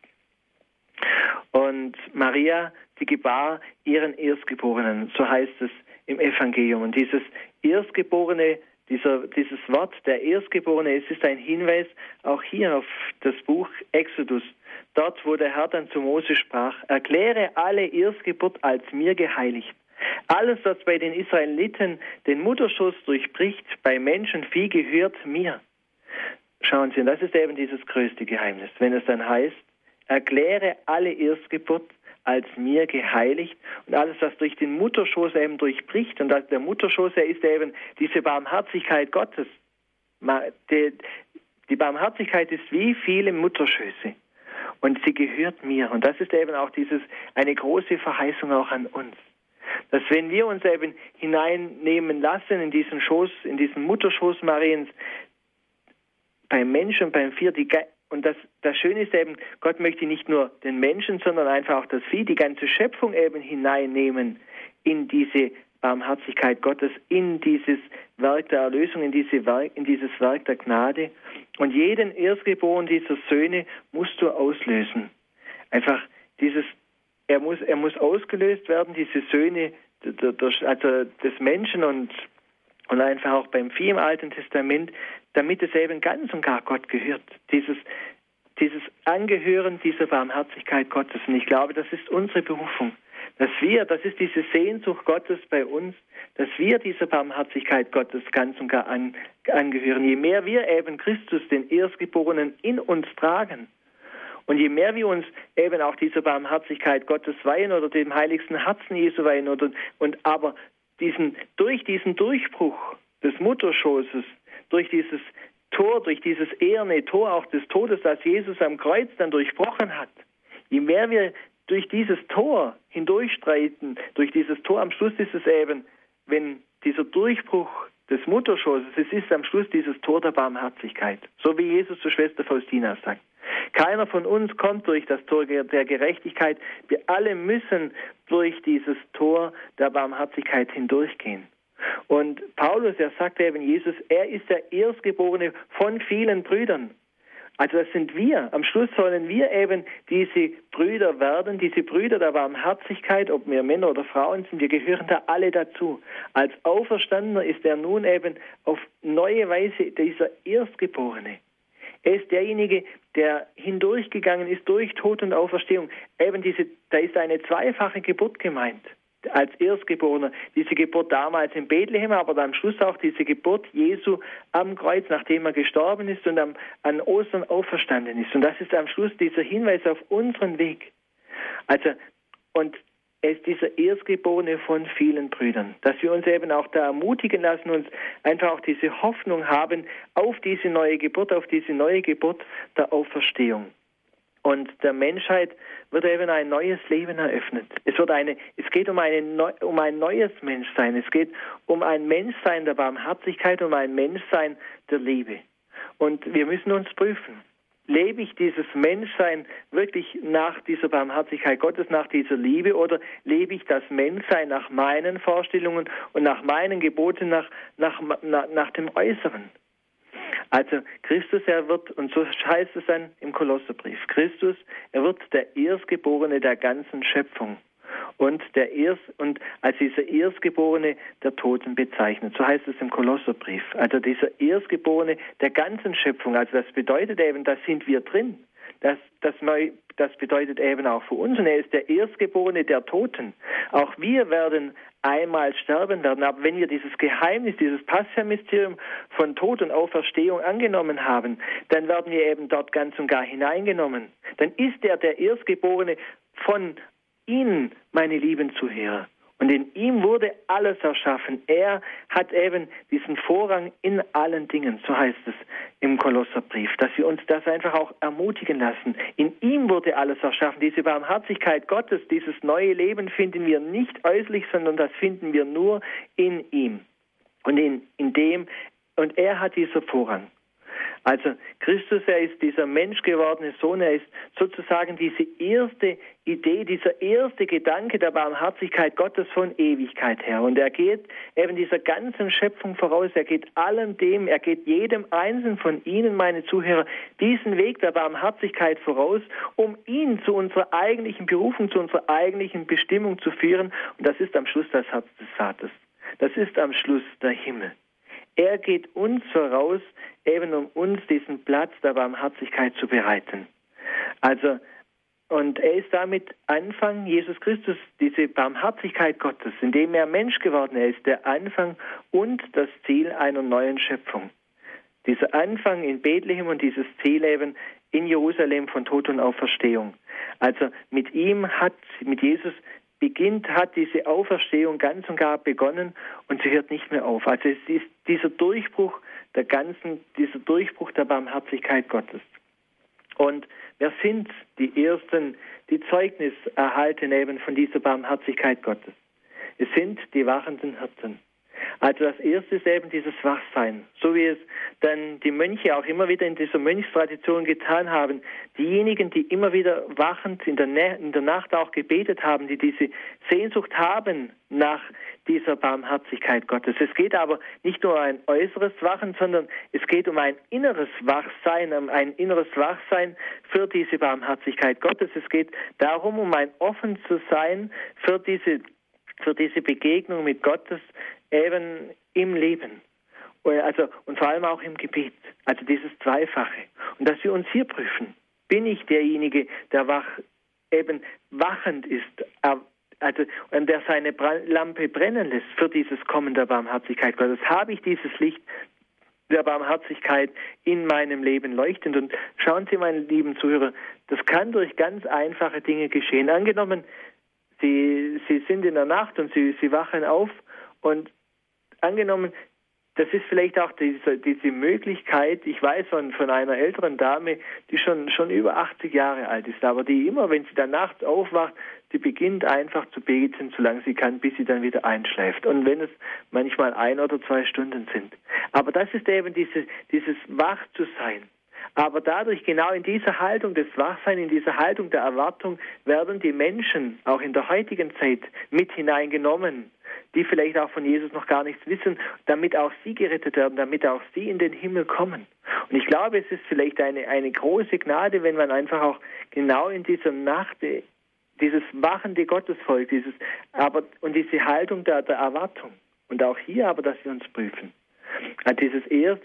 Und Maria, sie gebar ihren Erstgeborenen, so heißt es im Evangelium. Und dieses Erstgeborene, dieser, dieses Wort, der Erstgeborene, es ist ein Hinweis auch hier auf das Buch Exodus. Dort, wo der Herr dann zu Mose sprach, erkläre alle Erstgeburt als mir geheiligt. Alles, was bei den Israeliten den Mutterschoß durchbricht, bei Mensch und Vieh, gehört mir. Schauen Sie, und das ist eben dieses größte Geheimnis. Wenn es dann heißt, erkläre alle Erstgeburt als mir geheiligt und alles, was durch den Mutterschoß eben durchbricht, und der Mutterschoß, er ist eben diese Barmherzigkeit Gottes. Die, die Barmherzigkeit ist wie viele Mutterschöße und sie gehört mir. Und das ist eben auch dieses, eine große Verheißung auch an uns. Dass wenn wir uns eben hineinnehmen lassen in diesen Schoß, in diesen Mutterschoß Mariens, beim Menschen und beim Vieh, die, und das, das Schöne ist eben, Gott möchte nicht nur den Menschen, sondern einfach auch das Vieh, die ganze Schöpfung eben hineinnehmen in diese Barmherzigkeit Gottes, in dieses Werk der Erlösung, in, diese Werk, in dieses Werk der Gnade. Und jeden Erstgeborenen dieser Söhne musst du auslösen. Einfach dieses Er muss, er muss ausgelöst werden, diese Söhne, also des Menschen und, und einfach auch beim Vieh im Alten Testament, damit es eben ganz und gar Gott gehört. Dieses, dieses Angehören dieser Barmherzigkeit Gottes. Und ich glaube, das ist unsere Berufung. Dass wir, das ist diese Sehnsucht Gottes bei uns, dass wir dieser Barmherzigkeit Gottes ganz und gar an, angehören. Je mehr wir eben Christus, den Erstgeborenen, in uns tragen, und je mehr wir uns eben auch dieser Barmherzigkeit Gottes weihen oder dem heiligsten Herzen Jesu weihen oder, und aber diesen, durch diesen Durchbruch des Mutterschoßes, durch dieses Tor, durch dieses eherne Tor auch des Todes, das Jesus am Kreuz dann durchbrochen hat, je mehr wir durch dieses Tor hindurchstreiten, durch dieses Tor, am Schluss ist es eben, wenn dieser Durchbruch des Mutterschoßes, es ist am Schluss dieses Tor der Barmherzigkeit, so wie Jesus zur Schwester Faustina sagt. Keiner von uns kommt durch das Tor der Gerechtigkeit. Wir alle müssen durch dieses Tor der Barmherzigkeit hindurchgehen. Und Paulus, er sagt eben, Jesus, er ist der Erstgeborene von vielen Brüdern. Also das sind wir. Am Schluss sollen wir eben diese Brüder werden, diese Brüder der Barmherzigkeit, ob wir Männer oder Frauen sind, wir gehören da alle dazu. Als Auferstandener ist er nun eben auf neue Weise dieser Erstgeborene. Er ist derjenige, der hindurchgegangen ist durch Tod und Auferstehung. Eben diese, da ist eine zweifache Geburt gemeint. Als Erstgeborener, diese Geburt damals in Bethlehem, aber dann am Schluss auch diese Geburt Jesu am Kreuz, nachdem er gestorben ist und am, an Ostern auferstanden ist. Und das ist am Schluss dieser Hinweis auf unseren Weg. Also, und er ist dieser Erstgeborene von vielen Brüdern, dass wir uns eben auch da ermutigen lassen, uns einfach auch diese Hoffnung haben auf diese neue Geburt, auf diese neue Geburt der Auferstehung. Und der Menschheit wird eben ein neues Leben eröffnet. Es wird eine, es geht um, eine, um ein neues Menschsein. Es geht um ein Menschsein der Barmherzigkeit, um ein Menschsein der Liebe. Und wir müssen uns prüfen. Lebe ich dieses Menschsein wirklich nach dieser Barmherzigkeit Gottes, nach dieser Liebe, oder lebe ich das Menschsein nach meinen Vorstellungen und nach meinen Geboten, nach, nach, nach, nach dem Äußeren? Also Christus, er wird, und so heißt es dann im Kolosserbrief, Christus, er wird der Erstgeborene der ganzen Schöpfung und der Erst und als dieser Erstgeborene der Toten bezeichnet. So heißt es im Kolosserbrief. Also dieser Erstgeborene der ganzen Schöpfung. Also das bedeutet eben, da sind wir drin. Das, das, das bedeutet eben auch für uns. Und er ist der Erstgeborene der Toten. Auch wir werden einmal sterben werden. Aber wenn wir dieses Geheimnis, dieses Pascha-Mysterium von Tod und Auferstehung angenommen haben, dann werden wir eben dort ganz und gar hineingenommen. Dann ist er der Erstgeborene von Ihnen, meine lieben Zuhörer. Und in ihm wurde alles erschaffen. Er hat eben diesen Vorrang in allen Dingen, so heißt es im Kolosserbrief, dass wir uns das einfach auch ermutigen lassen. In ihm wurde alles erschaffen. Diese Barmherzigkeit Gottes, dieses neue Leben finden wir nicht äußerlich, sondern das finden wir nur in ihm. Und in, in dem, und er hat diesen Vorrang. Also Christus, er ist dieser menschgewordene Sohn, er ist sozusagen diese erste Idee, dieser erste Gedanke der Barmherzigkeit Gottes von Ewigkeit her. Und er geht eben dieser ganzen Schöpfung voraus, er geht allem dem, er geht jedem Einzelnen von Ihnen, meine Zuhörer, diesen Weg der Barmherzigkeit voraus, um ihn zu unserer eigentlichen Berufung, zu unserer eigentlichen Bestimmung zu führen. Und das ist am Schluss das Herz des Vaters. Das ist am Schluss der Himmel. Er geht uns voraus, eben um uns diesen Platz der Barmherzigkeit zu bereiten. Also, und er ist damit Anfang, Jesus Christus, diese Barmherzigkeit Gottes, indem er Mensch geworden ist, der Anfang und das Ziel einer neuen Schöpfung. Dieser Anfang in Bethlehem und dieses Ziel eben in Jerusalem von Tod und Auferstehung. Also mit ihm hat, mit Jesus beginnt, hat diese Auferstehung ganz und gar begonnen und sie hört nicht mehr auf. Also es ist dieser Durchbruch der ganzen, dieser Durchbruch der Barmherzigkeit Gottes. Und wer sind die Ersten, die Zeugnis erhalten eben von dieser Barmherzigkeit Gottes? Es sind die wachenden Hirten. Also das Erste ist eben dieses Wachsein, so wie es dann die Mönche auch immer wieder in dieser Mönchstradition getan haben. Diejenigen, die immer wieder wachend in der, Nä- in der Nacht auch gebetet haben, die diese Sehnsucht haben nach dieser Barmherzigkeit Gottes. Es geht aber nicht nur um ein äußeres Wachen, sondern es geht um ein inneres Wachsein, um ein inneres Wachsein für diese Barmherzigkeit Gottes. Es geht darum, um ein offen zu sein für diese für diese Begegnung mit Gottes eben im Leben. Also, und vor allem auch im Gebet. Also dieses Zweifache. Und dass wir uns hier prüfen. Bin ich derjenige, der wach, eben wachend ist, also, und der seine Lampe brennen lässt für dieses Kommen der Barmherzigkeit Gottes? Habe ich dieses Licht der Barmherzigkeit in meinem Leben leuchtend? Und schauen Sie, meine lieben Zuhörer, das kann durch ganz einfache Dinge geschehen. Angenommen, Sie, Sie sind in der Nacht und Sie, Sie wachen auf und angenommen, das ist vielleicht auch diese, diese Möglichkeit, ich weiß von, von einer älteren Dame, die schon, schon über achtzig Jahre alt ist, aber die immer, wenn sie dann nachts aufwacht, die beginnt einfach zu beten, solange sie kann, bis sie dann wieder einschläft. Und wenn es manchmal ein oder zwei Stunden sind. Aber das ist eben diese, dieses Wach zu sein. Aber dadurch, genau in dieser Haltung des Wachseins, in dieser Haltung der Erwartung, werden die Menschen auch in der heutigen Zeit mit hineingenommen, die vielleicht auch von Jesus noch gar nichts wissen, damit auch sie gerettet werden, damit auch sie in den Himmel kommen. Und ich glaube, es ist vielleicht eine, eine große Gnade, wenn man einfach auch genau in dieser Nacht dieses wachende Gottesvolk, dieses, aber, und diese Haltung der, der Erwartung. Und auch hier aber, dass wir uns prüfen. Also dieses erste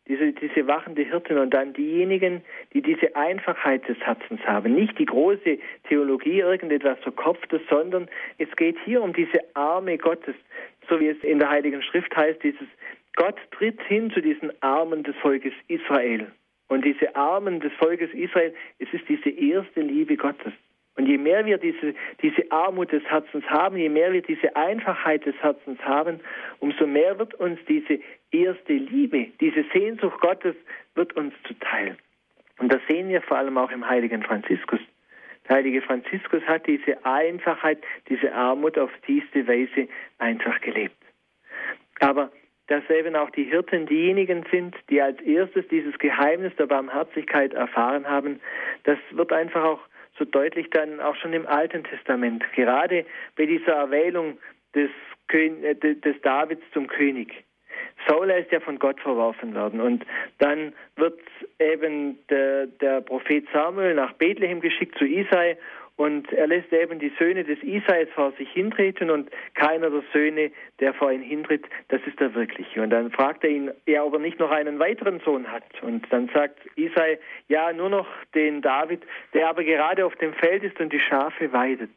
diese, diese wachende Hirten und dann diejenigen, die diese Einfachheit des Herzens haben. Nicht die große Theologie, irgendetwas Verkopftes, sondern es geht hier um diese Arme Gottes, so wie es in der Heiligen Schrift heißt, dieses Gott tritt hin zu diesen Armen des Volkes Israel. Und diese Armen des Volkes Israel, es ist diese erste Liebe Gottes. Und je mehr wir diese, diese Armut des Herzens haben, je mehr wir diese Einfachheit des Herzens haben, umso mehr wird uns diese erste Liebe, diese Sehnsucht Gottes, wird uns zuteil. Und das sehen wir vor allem auch im heiligen Franziskus. Der heilige Franziskus hat diese Einfachheit, diese Armut auf tiefste Weise einfach gelebt. Aber dass eben auch die Hirten diejenigen sind, die als erstes dieses Geheimnis der Barmherzigkeit erfahren haben, das wird einfach auch so deutlich dann auch schon im Alten Testament, gerade bei dieser Erwählung des, Kön- des Davids zum König. Saul ist ja von Gott verworfen worden und dann wird eben der, der Prophet Samuel nach Bethlehem geschickt zu Isai und er lässt eben die Söhne des Isais vor sich hintreten und keiner der Söhne, der vor ihn hintritt, das ist der wirkliche. Und dann fragt er ihn, ja, ob er nicht noch einen weiteren Sohn hat. Und dann sagt Isai, ja, nur noch den David, der aber gerade auf dem Feld ist und die Schafe weidet.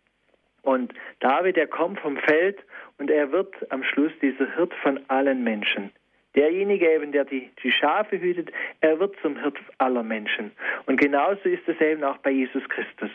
Und David, er kommt vom Feld und er wird am Schluss dieser Hirt von allen Menschen. Derjenige eben, der die, die Schafe hütet, er wird zum Hirt aller Menschen. Und genauso ist es eben auch bei Jesus Christus.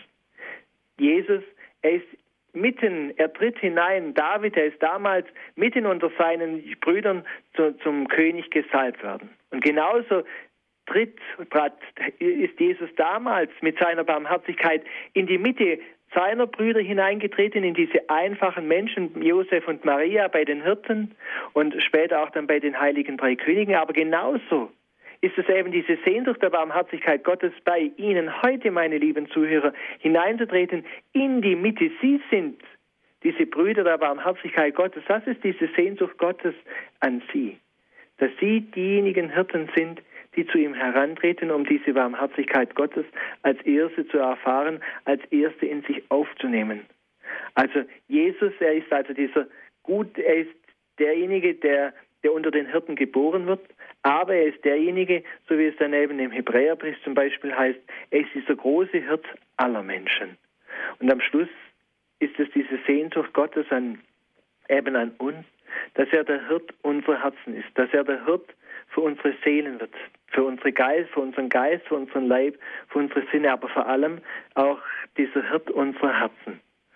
Jesus, er ist mitten, er tritt hinein, David, er ist damals mitten unter seinen Brüdern zu, zum König gesalbt worden. Und genauso tritt, trat, ist Jesus damals mit seiner Barmherzigkeit in die Mitte seiner Brüder hineingetreten, in diese einfachen Menschen, Josef und Maria bei den Hirten und später auch dann bei den heiligen drei Königen. Aber genauso ist es eben diese Sehnsucht der Barmherzigkeit Gottes bei Ihnen heute, meine lieben Zuhörer, hineinzutreten in die Mitte. Sie sind diese Brüder der Barmherzigkeit Gottes. Das ist diese Sehnsucht Gottes an Sie, dass Sie diejenigen Hirten sind, die zu ihm herantreten, um diese Barmherzigkeit Gottes als erste zu erfahren, als erste in sich aufzunehmen. Also Jesus, er ist also dieser gut, er ist derjenige, der, der unter den Hirten geboren wird, aber er ist derjenige, so wie es dann eben im Hebräerbrief zum Beispiel heißt, er ist dieser große Hirt aller Menschen. Und am Schluss ist es diese Sehnsucht Gottes an, eben an uns, dass er der Hirt unserer Herzen ist, dass er der Hirt für unsere Seelen wird, für unsere Geist, für unseren Geist, für unseren Leib, für unsere Sinne, aber vor allem auch dieser Hirt unserer Herzen.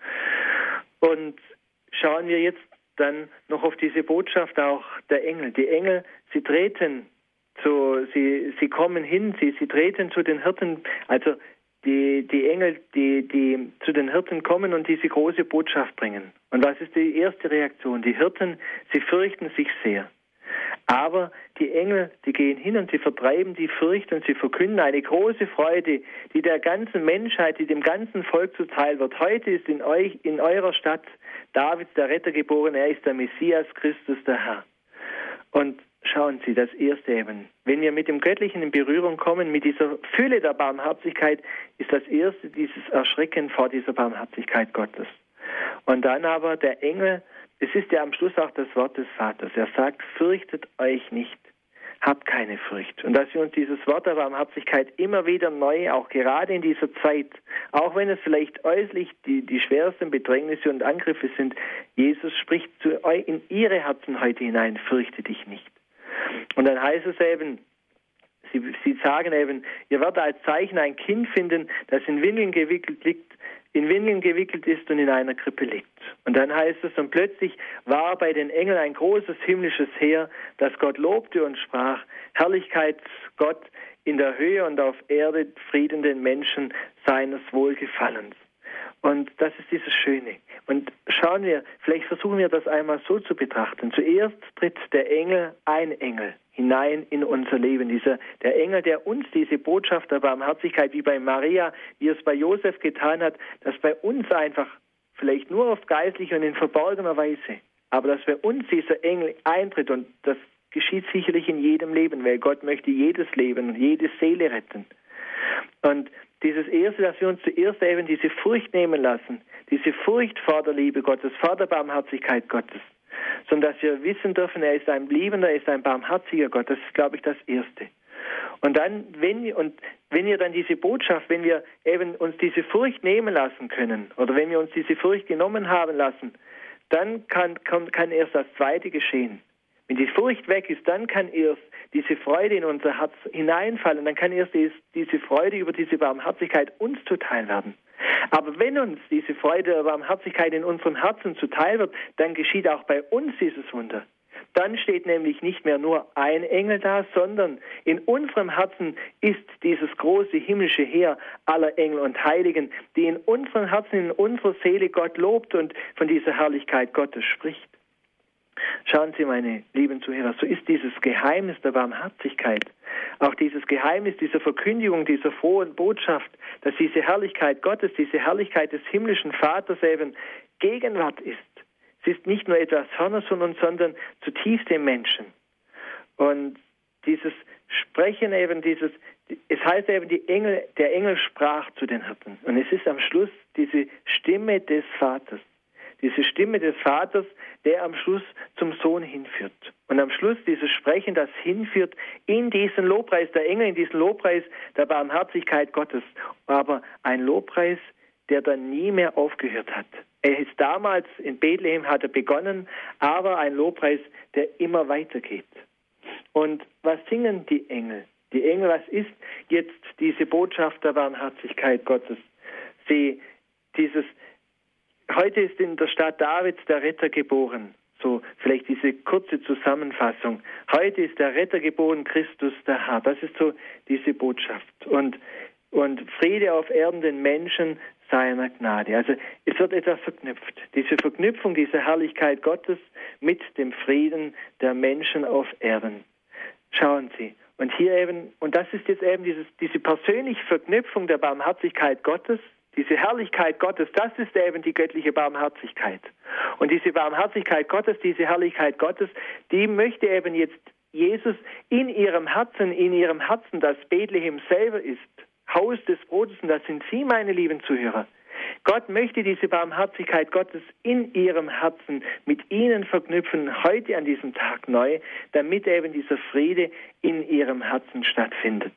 Und schauen wir jetzt dann noch auf diese Botschaft auch der Engel. Die Engel, sie treten zu, sie, sie kommen hin, sie, sie treten zu den Hirten, also die, die Engel, die, die zu den Hirten kommen und diese große Botschaft bringen. Und was ist die erste Reaktion? Die Hirten, sie fürchten sich sehr. Aber die Engel, die gehen hin und sie vertreiben die Furcht und sie verkünden eine große Freude, die der ganzen Menschheit, die dem ganzen Volk zuteil wird. Heute ist in euch, in eurer Stadt David, der Retter, geboren. Er ist der Messias Christus, der Herr. Und schauen Sie, das erste eben. Wenn wir mit dem Göttlichen in Berührung kommen, mit dieser Fülle der Barmherzigkeit, ist das erste dieses Erschrecken vor dieser Barmherzigkeit Gottes. Und dann aber der Engel, es ist ja am Schluss auch das Wort des Vaters. Er sagt, fürchtet euch nicht, habt keine Furcht. Und dass wir uns dieses Wort der Barmherzigkeit immer wieder neu, auch gerade in dieser Zeit, auch wenn es vielleicht äußerlich die, die schwersten Bedrängnisse und Angriffe sind, Jesus spricht zu euch in ihre Herzen heute hinein, fürchte dich nicht. Und dann heißt es eben, sie, sie sagen eben, ihr werdet als Zeichen ein Kind finden, das in Windeln gewickelt liegt, in Windeln gewickelt ist und in einer Krippe liegt. Und dann heißt es, und plötzlich war bei den Engeln ein großes himmlisches Heer, das Gott lobte und sprach, Herrlichkeit Gott in der Höhe und auf Erde Frieden den Menschen seines Wohlgefallens. Und das ist dieses Schöne. Und schauen wir, vielleicht versuchen wir das einmal so zu betrachten. Zuerst tritt der Engel, ein Engel, hinein in unser Leben. Dieser, der Engel, der uns diese Botschaft der Barmherzigkeit, wie bei Maria, wie es bei Josef getan hat, dass bei uns einfach, vielleicht nur auf geistlicher und in verborgener Weise, aber dass bei uns dieser Engel eintritt, und das geschieht sicherlich in jedem Leben, weil Gott möchte jedes Leben und jede Seele retten. Und dieses Erste, dass wir uns zuerst eben diese Furcht nehmen lassen, diese Furcht vor der Liebe Gottes, vor der Barmherzigkeit Gottes. sondern dass wir wissen dürfen, er ist ein liebender, er ist ein barmherziger Gott. Das ist, glaube ich, das Erste. Und dann, wenn und wenn wir dann diese Botschaft, wenn wir eben uns diese Furcht nehmen lassen können, oder wenn wir uns diese Furcht genommen haben lassen, dann kann, kann, kann erst das Zweite geschehen. Wenn die Furcht weg ist, dann kann erst diese Freude in unser Herz hineinfallen, dann kann erst dies, diese Freude über diese Barmherzigkeit uns zuteil werden. Aber wenn uns diese Freude der Barmherzigkeit in unserem Herzen zuteil wird, dann geschieht auch bei uns dieses Wunder. Dann steht nämlich nicht mehr nur ein Engel da, sondern in unserem Herzen ist dieses große himmlische Heer aller Engel und Heiligen, die in unserem Herzen, in unserer Seele Gott lobt und von dieser Herrlichkeit Gottes spricht. Schauen Sie, meine lieben Zuhörer, so ist dieses Geheimnis der Barmherzigkeit, auch dieses Geheimnis dieser Verkündigung, dieser frohen Botschaft, dass diese Herrlichkeit Gottes, diese Herrlichkeit des himmlischen Vaters eben Gegenwart ist. Es ist nicht nur etwas Fernes von uns, sondern zutiefst im Menschen. Und dieses Sprechen eben, dieses, es heißt eben, die Engel, der Engel sprach zu den Hirten. Und es ist am Schluss diese Stimme des Vaters. Diese Stimme des Vaters, der am Schluss zum Sohn hinführt. Und am Schluss dieses Sprechen, das hinführt in diesen Lobpreis der Engel, in diesen Lobpreis der Barmherzigkeit Gottes. Aber ein Lobpreis, der dann nie mehr aufgehört hat. Er ist damals in Bethlehem, hat er begonnen, aber ein Lobpreis, der immer weitergeht. Und was singen die Engel? Die Engel, was ist jetzt diese Botschaft der Barmherzigkeit Gottes? Sie, dieses Heute ist in der Stadt Davids der Retter geboren. So vielleicht diese kurze Zusammenfassung. Heute ist der Retter geboren, Christus der Herr. Das ist so diese Botschaft. Und, und Friede auf Erden den Menschen seiner Gnade. Also es wird etwas verknüpft. Diese Verknüpfung, diese Herrlichkeit Gottes mit dem Frieden der Menschen auf Erden. Schauen Sie. Und hier eben, und das ist jetzt eben dieses, diese persönliche Verknüpfung der Barmherzigkeit Gottes. Diese Herrlichkeit Gottes, das ist eben die göttliche Barmherzigkeit. Und diese Barmherzigkeit Gottes, diese Herrlichkeit Gottes, die möchte eben jetzt Jesus in ihrem Herzen, in ihrem Herzen, das Bethlehem selber ist, Haus des Brotes, und das sind Sie, meine lieben Zuhörer. Gott möchte diese Barmherzigkeit Gottes in ihrem Herzen mit Ihnen verknüpfen, heute an diesem Tag neu, damit eben dieser Friede in Ihrem Herzen stattfindet.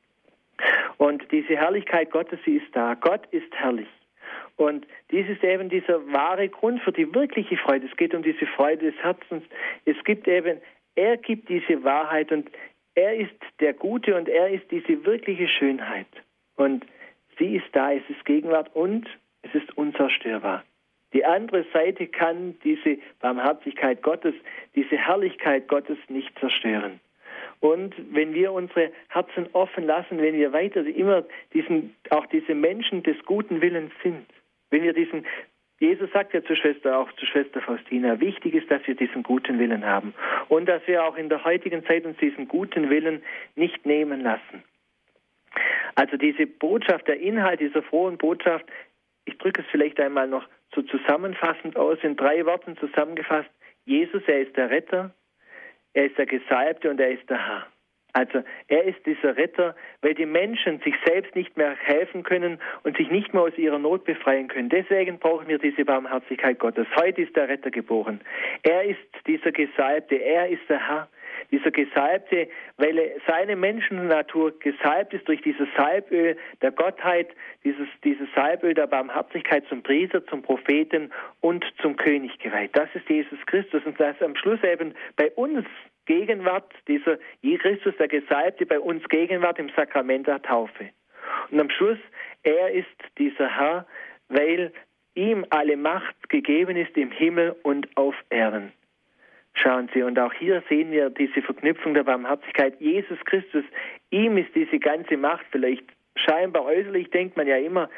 Und diese Herrlichkeit Gottes, sie ist da. Gott ist herrlich. Und dies ist eben dieser wahre Grund für die wirkliche Freude. Es geht um diese Freude des Herzens. Es gibt eben, er gibt diese Wahrheit und er ist der Gute und er ist diese wirkliche Schönheit. Und sie ist da, es ist Gegenwart und es ist unzerstörbar. Die andere Seite kann diese Barmherzigkeit Gottes, diese Herrlichkeit Gottes nicht zerstören. Und wenn wir unsere Herzen offen lassen, wenn wir weiter immer diesen, auch diese Menschen des guten Willens sind, wenn wir diesen, Jesus sagt ja zur Schwester, auch zur Schwester Faustina, wichtig ist, dass wir diesen guten Willen haben und dass wir auch in der heutigen Zeit uns diesen guten Willen nicht nehmen lassen. Also diese Botschaft, der Inhalt dieser frohen Botschaft, ich drücke es vielleicht einmal noch so zusammenfassend aus, in drei Worten zusammengefasst: Jesus, er ist der Retter, er ist der Gesalbte und er ist der Herr. Also er ist dieser Retter, weil die Menschen sich selbst nicht mehr helfen können und sich nicht mehr aus ihrer Not befreien können. Deswegen brauchen wir diese Barmherzigkeit Gottes. Heute ist der Retter geboren. Er ist dieser Gesalbte, er ist der Herr. Dieser Gesalbte, weil seine Menschennatur gesalbt ist durch dieses Salböl der Gottheit, dieses, dieses Salböl der Barmherzigkeit zum Priester, zum Propheten und zum König geweiht. Das ist Jesus Christus und das am Schluss eben bei uns Gegenwart, dieser Christus, der Gesalbte, bei uns Gegenwart im Sakrament der Taufe. Und am Schluss, er ist dieser Herr, weil ihm alle Macht gegeben ist im Himmel und auf Erden. Schauen Sie, und auch hier sehen wir diese Verknüpfung der Barmherzigkeit. Jesus Christus, ihm ist diese ganze Macht, vielleicht scheinbar äußerlich, denkt man ja immer,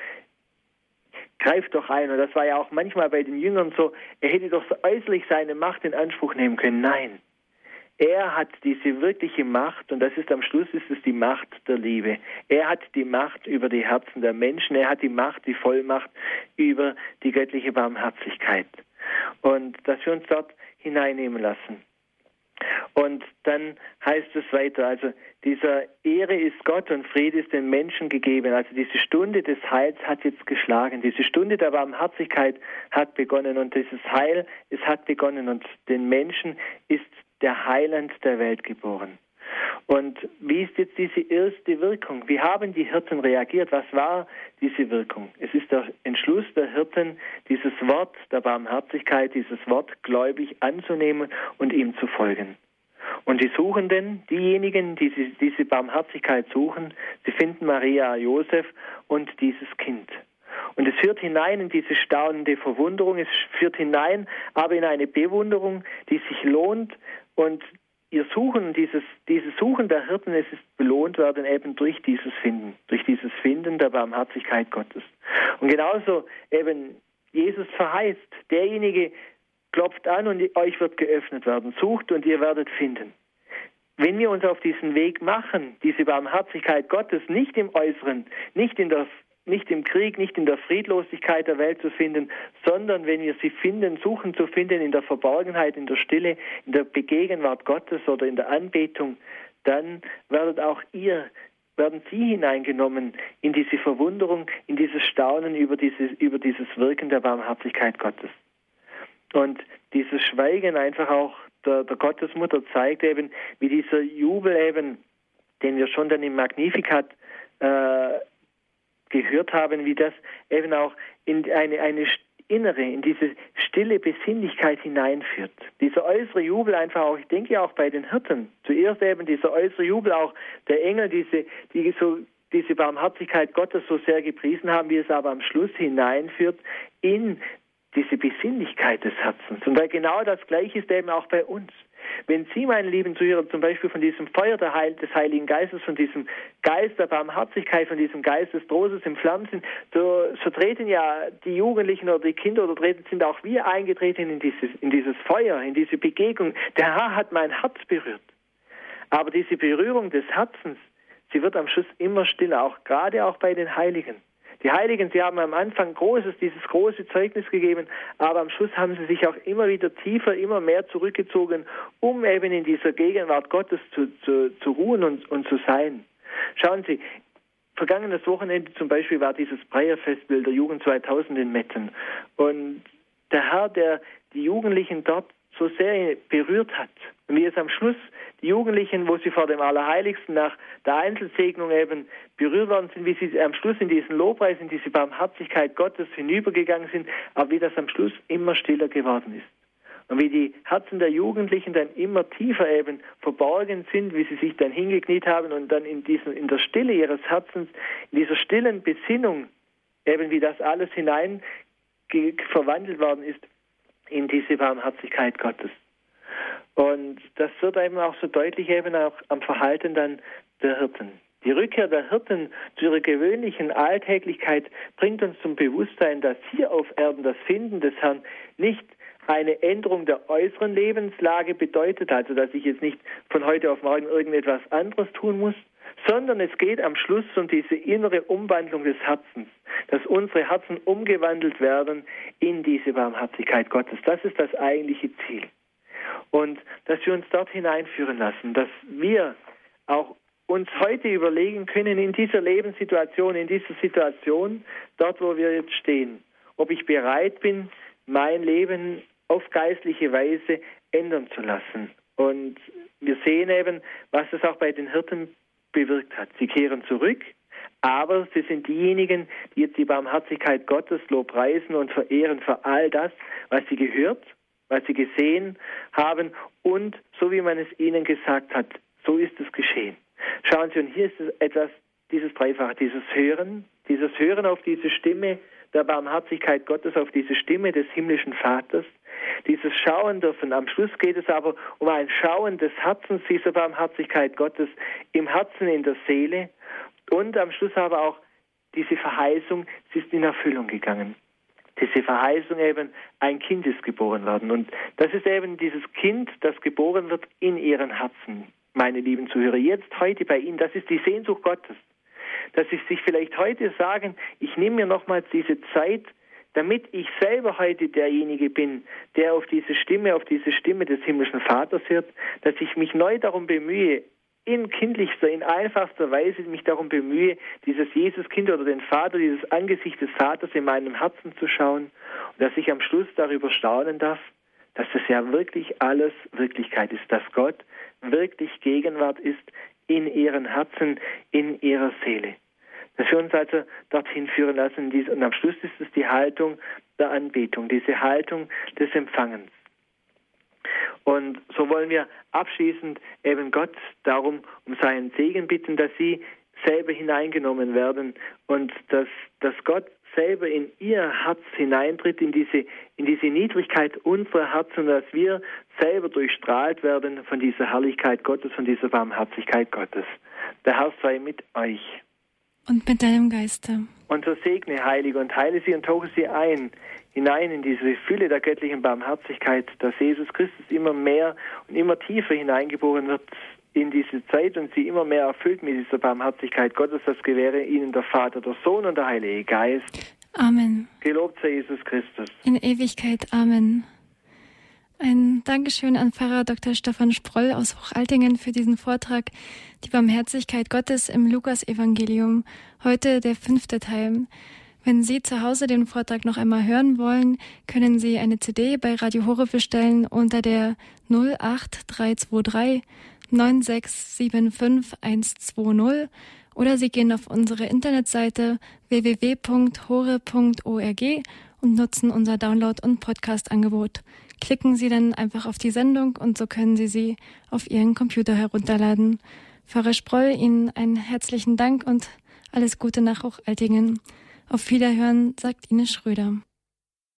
greift doch ein. Und das war ja auch manchmal bei den Jüngern so, er hätte doch so äußerlich seine Macht in Anspruch nehmen können. Nein, er hat diese wirkliche Macht und das ist am Schluss ist es die Macht der Liebe. Er hat die Macht über die Herzen der Menschen, er hat die Macht, die Vollmacht über die göttliche Barmherzigkeit. Und dass wir uns dort hineinnehmen lassen. Und dann heißt es weiter, also dieser Ehre ist Gott und Friede ist den Menschen gegeben. Also diese Stunde des Heils hat jetzt geschlagen. Diese Stunde der Barmherzigkeit hat begonnen und dieses Heil, es hat begonnen und den Menschen ist der Heiland der Welt geboren. Und wie ist jetzt diese erste Wirkung? Wie haben die Hirten reagiert? Was war diese Wirkung? Es ist der Entschluss der Hirten, dieses Wort der Barmherzigkeit, dieses Wort gläubig anzunehmen und ihm zu folgen. Und die Suchenden, diejenigen, die diese Barmherzigkeit suchen, sie finden Maria, Josef und dieses Kind. Und es führt hinein in diese staunende Verwunderung, es führt hinein aber in eine Bewunderung, die sich lohnt und ihr Suchen, dieses, dieses Suchen der Hirten, es ist belohnt werden eben durch dieses Finden, durch dieses Finden der Barmherzigkeit Gottes. Und genauso eben Jesus verheißt, derjenige klopft an und euch wird geöffnet werden, sucht und ihr werdet finden. Wenn wir uns auf diesen Weg machen, diese Barmherzigkeit Gottes nicht im Äußeren, nicht in der nicht im Krieg, nicht in der Friedlosigkeit der Welt zu finden, sondern wenn wir sie finden, suchen zu finden in der Verborgenheit, in der Stille, in der Begegenwart Gottes oder in der Anbetung, dann werdet auch ihr, werden sie hineingenommen in diese Verwunderung, in dieses Staunen über dieses, über dieses Wirken der Barmherzigkeit Gottes. Und dieses Schweigen einfach auch der, der Gottesmutter zeigt eben, wie dieser Jubel eben, den wir schon dann im Magnificat äh, gehört haben, wie das eben auch in eine, eine innere, in diese stille Besinnlichkeit hineinführt. Dieser äußere Jubel einfach auch, ich denke auch bei den Hirten, zuerst eben dieser äußere Jubel auch der Engel, diese, die so diese Barmherzigkeit Gottes so sehr gepriesen haben, wie es aber am Schluss hineinführt in diese Besinnlichkeit des Herzens. Und genau das Gleiche ist eben auch bei uns. Wenn Sie, meine lieben Zuhörer, zum Beispiel von diesem Feuer des Heiligen Geistes, von diesem Geist der Barmherzigkeit, von diesem Geist des Trostes im Flammen sind, so, so treten ja die Jugendlichen oder die Kinder oder treten, sind auch wir eingetreten in dieses, in dieses Feuer, in diese Begegnung. Der Herr hat mein Herz berührt. Aber diese Berührung des Herzens, sie wird am Schluss immer stiller, auch gerade auch bei den Heiligen. Die Heiligen, sie haben am Anfang großes, dieses große Zeugnis gegeben, aber am Schluss haben sie sich auch immer wieder tiefer, immer mehr zurückgezogen, um eben in dieser Gegenwart Gottes zu, zu, zu ruhen und, und zu sein. Schauen Sie, vergangenes Wochenende zum Beispiel war dieses Breyer-Festival der Jugend zweitausend in Metten. Und der Herr, der die Jugendlichen dort so sehr berührt hat. Und wie es am Schluss die Jugendlichen, wo sie vor dem Allerheiligsten nach der Einzelsegnung eben berührt worden sind, wie sie am Schluss in diesen Lobpreis, in diese Barmherzigkeit Gottes hinübergegangen sind, aber wie das am Schluss immer stiller geworden ist. Und wie die Herzen der Jugendlichen dann immer tiefer eben verborgen sind, wie sie sich dann hingekniet haben und dann in, diesen, in der Stille ihres Herzens, in dieser stillen Besinnung, eben wie das alles hinein ge- verwandelt worden ist in diese Barmherzigkeit Gottes. Und das wird eben auch so deutlich eben auch am Verhalten dann der Hirten. Die Rückkehr der Hirten zu ihrer gewöhnlichen Alltäglichkeit bringt uns zum Bewusstsein, dass hier auf Erden das Finden des Herrn nicht eine Änderung der äußeren Lebenslage bedeutet, also dass ich jetzt nicht von heute auf morgen irgendetwas anderes tun muss, sondern es geht am Schluss um diese innere Umwandlung des Herzens, dass unsere Herzen umgewandelt werden in diese Barmherzigkeit Gottes. Das ist das eigentliche Ziel. Und dass wir uns dort hineinführen lassen, dass wir auch uns heute überlegen können in dieser Lebenssituation, in dieser Situation, dort wo wir jetzt stehen, ob ich bereit bin, mein Leben auf geistliche Weise ändern zu lassen. Und wir sehen eben, was es auch bei den Hirten bewirkt hat. Sie kehren zurück, aber sie sind diejenigen, die jetzt die Barmherzigkeit Gottes lobpreisen und verehren für all das, was sie gehört, was sie gesehen haben und so wie man es ihnen gesagt hat, so ist es geschehen. Schauen Sie, und hier ist es etwas, dieses Dreifache, dieses Hören, dieses Hören auf diese Stimme der Barmherzigkeit Gottes, auf diese Stimme des himmlischen Vaters, dieses Schauen dürfen. Am Schluss geht es aber um ein Schauen des Herzens dieser Barmherzigkeit Gottes im Herzen, in der Seele und am Schluss aber auch diese Verheißung, sie ist in Erfüllung gegangen. Diese Verheißung eben, ein Kind ist geboren worden. Und das ist eben dieses Kind, das geboren wird in ihren Herzen, meine lieben Zuhörer. Jetzt, heute bei Ihnen, das ist die Sehnsucht Gottes. Dass Sie sich vielleicht heute sagen, ich nehme mir nochmals diese Zeit, damit ich selber heute derjenige bin, der auf diese Stimme, auf diese Stimme des himmlischen Vaters hört, dass ich mich neu darum bemühe, in kindlichster, in einfachster Weise mich darum bemühe, dieses Jesuskind oder den Vater, dieses Angesicht des Vaters in meinem Herzen zu schauen und dass ich am Schluss darüber staunen darf, dass das ja wirklich alles Wirklichkeit ist, dass Gott wirklich Gegenwart ist in ihren Herzen, in ihrer Seele. Dass wir uns also dorthin führen lassen und am Schluss ist es die Haltung der Anbetung, diese Haltung des Empfangens. Und so wollen wir abschließend eben Gott darum um seinen Segen bitten, dass sie selber hineingenommen werden und dass, dass Gott selber in ihr Herz hineintritt, in diese, in diese Niedrigkeit unserer Herzen, dass wir selber durchstrahlt werden von dieser Herrlichkeit Gottes, von dieser Barmherzigkeit Gottes. Der Herr sei mit euch. Und mit deinem Geiste. Und so segne, Heilige, und heile sie und tauche sie ein, hinein in diese Fülle der göttlichen Barmherzigkeit, dass Jesus Christus immer mehr und immer tiefer hineingeboren wird in diese Zeit und sie immer mehr erfüllt mit dieser Barmherzigkeit Gottes. Das gewähre ihnen der Vater, der Sohn und der Heilige Geist. Amen. Gelobt sei Jesus Christus. In Ewigkeit. Amen. Ein Dankeschön an Pfarrer Doktor Stefan Sproll aus Hochaltingen für diesen Vortrag Die Barmherzigkeit Gottes im Lukas-Evangelium. Heute der fünfte Teil. Wenn Sie zu Hause den Vortrag noch einmal hören wollen, können Sie eine C D bei Radio Horeb bestellen unter der null acht drei zwei drei neun sechs sieben fünf eins zwei null oder Sie gehen auf unsere Internetseite w w w punkt horeb punkt org und nutzen unser Download- und Podcast-Angebot. Klicken Sie dann einfach auf die Sendung und so können Sie sie auf Ihren Computer herunterladen. Pfarrer Sproll, Ihnen einen herzlichen Dank und alles Gute nach Hochaltingen. Auf Wiederhören, sagt Ines Schröder.